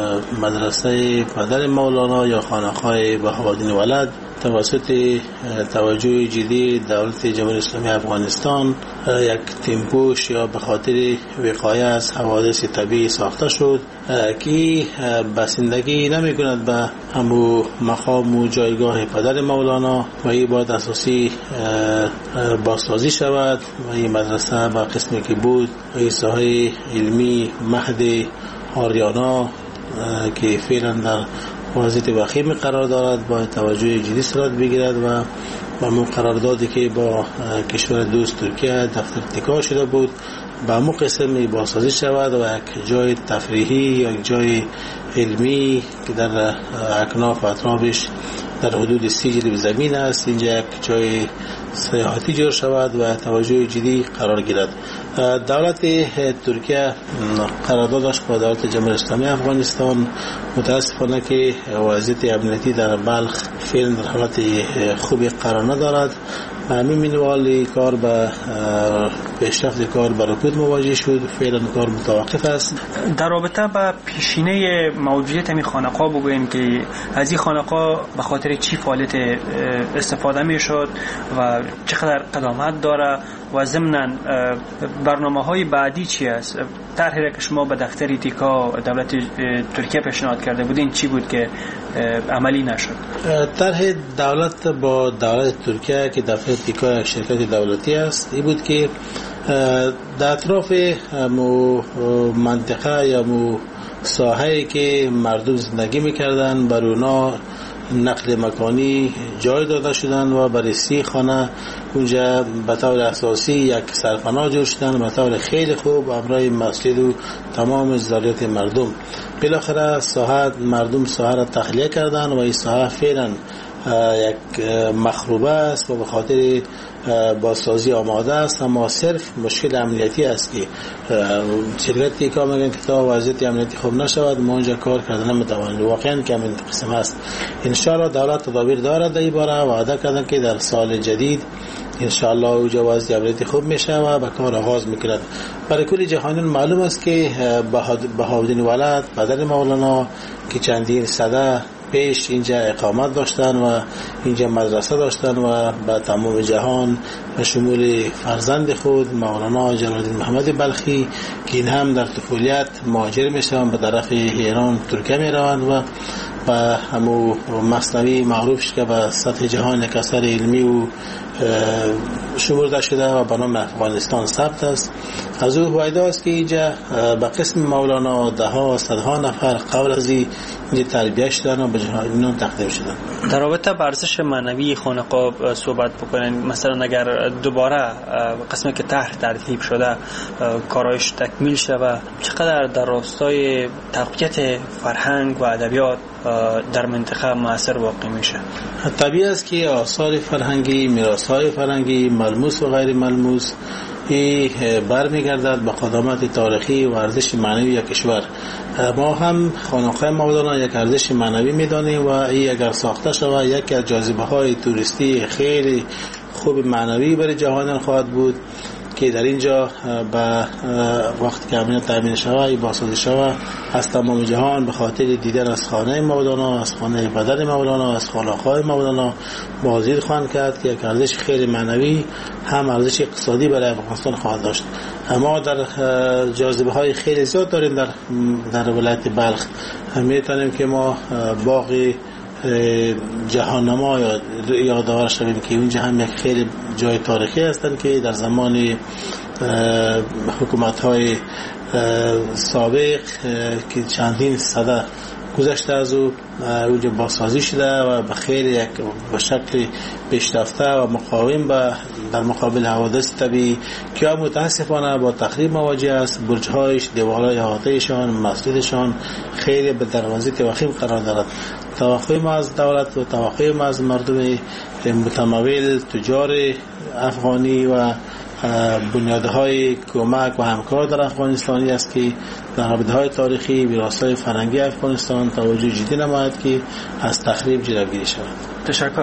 مدرسه پدر مولانا یا خانقاه بهاءالدین ولد توسط توجه جدی دولت جمهوری اسلامی افغانستان یک تیمپوش یا به خاطر وقایه از حوادث طبیعی ساخته شد که بسندگی نمی کند به همو مقام و جایگاه پدر مولانا و این باید اساسی بازسازی شود و این مدرسه به قسمی که بود و این ساحه علمی مهد آریانا که فعلا در وضعیت وخیم قرار دارد با توجه جدی صورت بگیرد و با قراردادی که با کشور دوست ترکیه دفتر اتکا شده بود به همون قسم بازسازی شود و یک جای تفریحی یا یک جای علمی که در اکناف و اطرافش در حدود 30 جریب زمین است اینجا یک جای سیاحتی جور شود و توجه جدی قرار گیرد. دولت ترکیه قرارداد داشت با دولت جمهوری اسلامی افغانستان. متاسفانه که وضعیت امنیتی در بلخ فعلا در حالت خوبی قرار ندارد. همین منوال کار به پیشرفت کار به رکود مواجه شد. فعلا کار متوقف است. در رابطه با پیشینه موجودیت این خانقاه بگوییم که از این خانقاه به خاطر چی فعالیت استفاده می شد و چقدر قدامت داره و ضمناً برنامه‌های بعدی چی است؟ طرحی که شما به دفتر اتکا دولت ترکیه پیشنهاد کرده بودین چی بود که عملی نشد؟ طرح دولت با دولت ترکیه که دفتر اتکا یک شرکت دولتی است این بود که در اطراف منطقه یا ساحه‌ای که مردم زندگی می‌کردند بر اونا نقل مکانی جای داده شدن و برای 30 خانه اونجا به طور اساسی یک سرپناه جور شدن به طور خیلی خوب امرای مسجد و تمام ضروریات مردم. بالاخره مردم ساحه را تخلیه کردن و این ساحه فعلا یک مخروبه است و به خاطر بازسازی آماده است، اما صرف مشکل امنیتی است که شرکت تیکا میگن که تا وضعیت امنیتی خوب نشود ما اونجا کار کردن نمیتوانیم. واقعا که همین قسم است. انشاءالله دولت تدابیر دارد در این باره. وعده کردن که در سال جدید انشاءالله اونجا وضعیت امنیتی خوب میشه و به کار آغاز میکند. برای کل جهانیان معلوم است که بهاءالدین ولد پدر مولانا که چندین سده پیش اینجا اقامت داشتن و اینجا مدرسه داشتن و به تمام جهان به شمول فرزند خود مولانا جلال‌الدین محمد بلخی که این هم در طفولیت مهاجر میشن به طرف ایران ترکیه میروند و همو مثنوی معروفش که به سطح جهان یک اثر علمی و شمرده شده و به نام افغانستان ثبت است. از او وعده است که اینجا به قسم مولانا دهها صدها نفر قبل از اینجا تربیت شدن و به جهان تقدیم شدن. در رابطه با ارزش معنوی خانقاه صحبت بکنین، مثلا اگر دوباره قسمی که طرح ترتیب شده کارایش تکمیل شود چقدر در راستای تقویت فرهنگ و ادبیات در منطقه مؤثر واقع میشه؟ طبیعی است که آثار فرهنگی، میراث‌های فرهنگی ملموس و غیر ملموس برمیگردد به قدامت تاریخی و ارزش معنوی یک کشور. ما هم خانقاه مولانا یک ارزش معنوی میدانیم و این اگر ساخته شود یکی از جاذبه‌های توریستی خیلی خوب معنوی برای جهانیان خواهد بود که در اینجا به وقتی که امنیت تامین شود بازسازی شود از تمام جهان به خاطر دیدن از خانه مولانا، از خانه پدر مولانا، از خانقاه مولانا بازدید خواهند کرد که یک ارزش خیلی معنوی هم ارزش اقتصادی برای افغانستان خواهد داشت. اما در جاذبه های خیلی زیاد داریم در ولایت بلخ. میتونیم که ما باغ جهانما یادآور شویم که اونجا هم یک خیلی جای تاریخی هستند که در زمان حکومت های سابق که چندین سده گذشته از او اوج بازسازی شده و به خیر یک به شکل پیشرفته و مقاوم در مقابل حوادث طبیعی که متاسفانه با تخریب مواجه است. برج‌هایش، دیوارهای احاطه‌شان، مسجدشان خیلی به دروازه وخیم قرار دارد. توقع ما از دولت و توقع ما از مردم متمول، تجار افغانی و بنیادهای کمک و همکار در افغانستانی است که در آبادهای تاریخی ویراثه‌های فرهنگی افغانستان توجه جدی نماید که از تخریب جلوگیری شود. تشکر.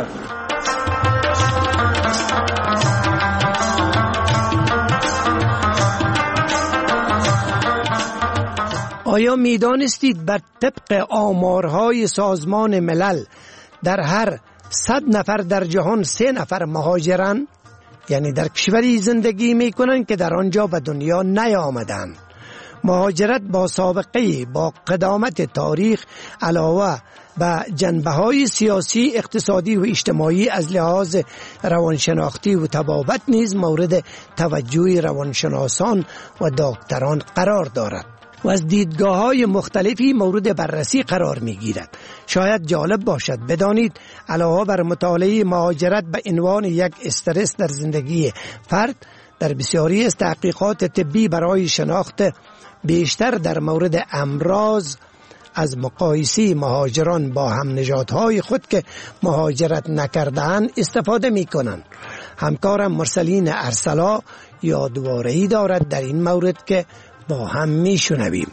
آیا می‌دانستید بر طبق آمارهای سازمان ملل در هر 100 نفر در جهان 3 نفر مهاجرند؟ یعنی در کشوری زندگی میکنند که در آنجا به دنیا نیامدند. مهاجرت با سابقه با قدامت تاریخ علاوه به جنبه‌های سیاسی، اقتصادی و اجتماعی از لحاظ روانشناختی و طبابت نیز مورد توجه روانشناسان و دکتران قرار دارد و از دیدگاه‌های مختلفی مورد بررسی قرار می‌گیرد. شاید جالب باشد بدانید علاوه بر مطالعه مهاجرت به عنوان یک استرس در زندگی فرد، در بسیاری از تحقیقات طبی برای شناخت بیشتر در مورد امراض از مقایسه مهاجران با هم نژادهای خود که مهاجرت نکرده‌اند استفاده می‌کنند. همکارم مرسلین ارسلا یادواره‌ای دارد در این مورد که با هم میشنویم.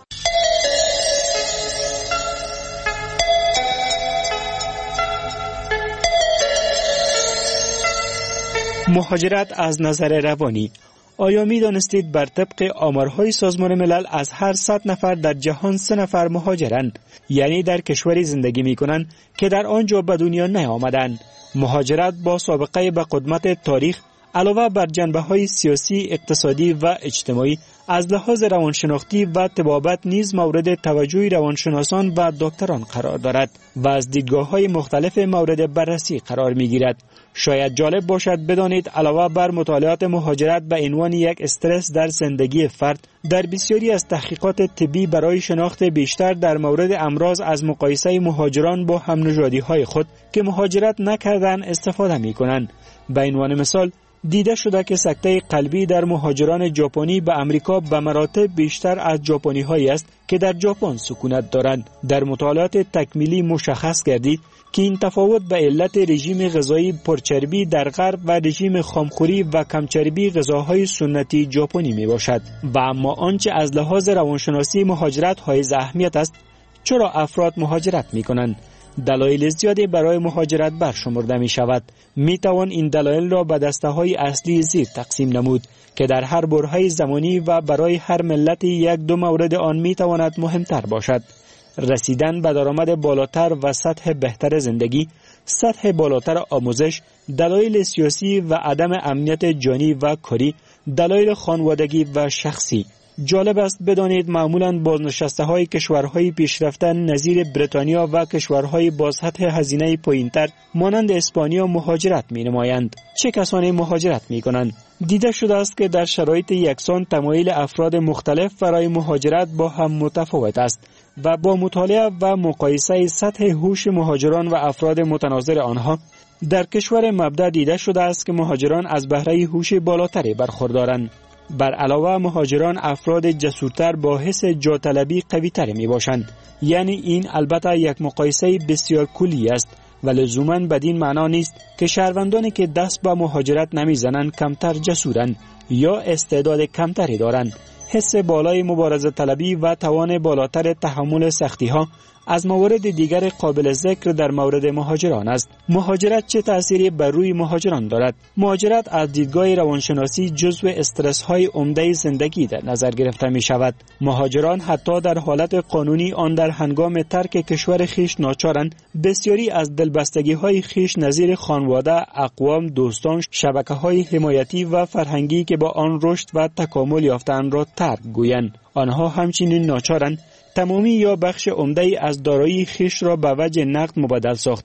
مهاجرت از نظر روانی. آیا می دانستید بر طبق آمارهای سازمان ملل از هر 100 نفر در جهان 3 نفر مهاجرند، یعنی در کشوری زندگی می کنند که در آنجا به دنیا نیامدند. مهاجرت با سابقه به قدمت تاریخ علاوه بر جنبه‌های سیاسی، اقتصادی و اجتماعی از لحاظ روانشناختی و طبابت نیز مورد توجه روانشناسان و دکتران قرار دارد و از دیدگاه‌های مختلف مورد بررسی قرار می‌گیرد. شاید جالب باشد بدانید علاوه بر مطالعات مهاجرت به عنوان یک استرس در زندگی فرد، در بسیاری از تحقیقات طبی برای شناخت بیشتر در مورد امراض از مقایسه مهاجران با هم‌نژادی‌های خود که مهاجرت نکردند استفاده می‌کنند. به عنوان مثال دیده شده که سکته قلبی در مهاجران ژاپنی به امریکا به مراتب بیشتر از ژاپنی‌هایی است که در ژاپن سکونت دارند. در مطالعات تکمیلی مشخص گردید که این تفاوت به علت رژیم غذایی پرچربی در غرب و رژیم خامخوری و کمچربی غذاهای سنتی ژاپنی می باشد. و اما آنچه از لحاظ روانشناسی مهاجرت حائز اهمیت است، چرا افراد مهاجرت می کنند؟ دلایل زیادی برای مهاجرت برشمرده می شود. می توان این دلایل را به دسته‌های اصلی زیر تقسیم نمود که در هر برهه زمانی و برای هر ملت یک دو مورد آن می تواند مهمتر باشد. رسیدن به درآمد بالاتر و سطح بهتر زندگی، سطح بالاتر آموزش، دلایل سیاسی و عدم امنیت جانی و کاری، دلایل خانوادگی و شخصی. جالب است بدانید معمولاً بازنشسته های کشورهای پیشرفته نظیر بریتانیا و کشورهای با سطح هزینه پایینتر مانند اسپانیا مهاجرت می نمایند. چه کسانی مهاجرت می کنند؟ دیده شده است که در شرایط یکسان تمایل افراد مختلف برای مهاجرت با هم متفاوت است و با مطالعه و مقایسه سطح هوش مهاجران و افراد متناظر آنها در کشور مبدأ دیده شده است که مهاجران از بهره هوش بالاتری برخوردارند. بر علاوه مهاجران افراد جسورتر با حس جاطلبی قوی‌تر می باشند. یعنی این البته یک مقایسه بسیار کلی است و لزوماً بدین معنا نیست که شهروندانی که دست به مهاجرت نمیزنند کمتر جسورند یا استعداد کمتری دارند. حس بالای مبارزه طلبی و توان بالاتر تحمل سختی ها از موارد دیگر قابل ذکر در مورد مهاجران است. مهاجرت چه تأثیری بر روی مهاجران دارد؟ مهاجرت از دیدگاه روانشناسی جزو استرس های عمده زندگی در نظر گرفته می شود. مهاجران حتی در حالت قانونی آن در هنگام ترک کشور خیش ناچارند بسیاری از دلبستگی های خیش نظیر خانواده، اقوام، دوستان، شبکه های حمایتی و فرهنگی که با آن رشد و تکامل یافتند را ترک گویند. آنها همچنین ناچارند تمامی یا بخش عمده از دارایی خیش را به وجه نقد مبادل ساخته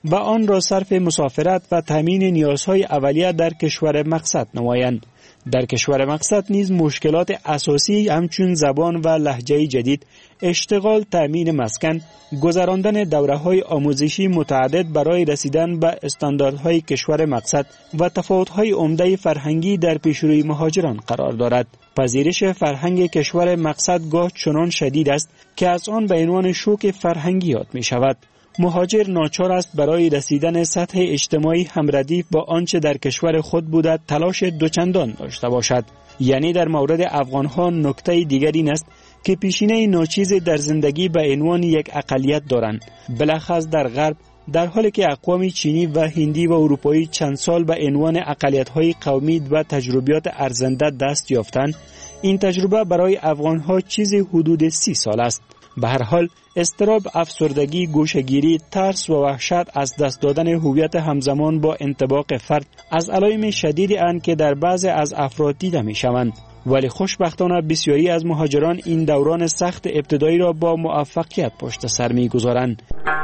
و آن را صرف مسافرت و تامین نیازهای اولیه در کشور مقصد نمایند. در کشور مقصد نیز مشکلات اساسی همچون زبان و لهجه جدید، اشتغال، تامین مسکن، گذراندن دوره‌های آموزشی متعدد برای رسیدن به استانداردهای کشور مقصد و تفاوت‌های عمده فرهنگی در پیشروی مهاجران قرار دارد. پذیرش فرهنگ کشور مقصد گاه چنان شدید است که از آن به عنوان شوک فرهنگی یاد می شود. مهاجر ناچار است برای رسیدن سطح اجتماعی همردیف با آنچه در کشور خود بوده تلاش دوچندان داشته باشد. یعنی در مورد افغان‌ها نکته دیگری این است که پیشینه ناچیز در زندگی به عنوان یک اقلیت دارند. بلخص در غرب، در حالی که اقوام چینی و هندی و اروپایی چند سال به عنوان اقلیت‌های قومی و تجربیات ارزنده دست یافتند، این تجربه برای افغان‌ها چیزی حدود 30 سال است. به هر حال اضطراب، افسردگی، گوشه‌گیری، ترس و وحشت از دست دادن هویت همزمان با انطباق فرد از علائم شدیدی اند که در بعضی از افراد دیده می‌شوند. ولی خوشبختانه بسیاری از مهاجران این دوران سخت ابتدایی را با موفقیت پشت سر می‌گذارند.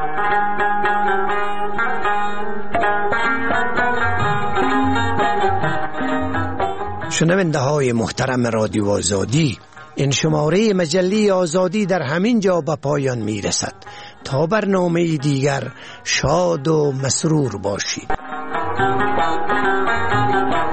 شنونده های محترم رادیو آزادی، این شماره مجله آزادی در همین جا به پایان می رسد. تا برنامه دیگر شاد و مسرور باشید.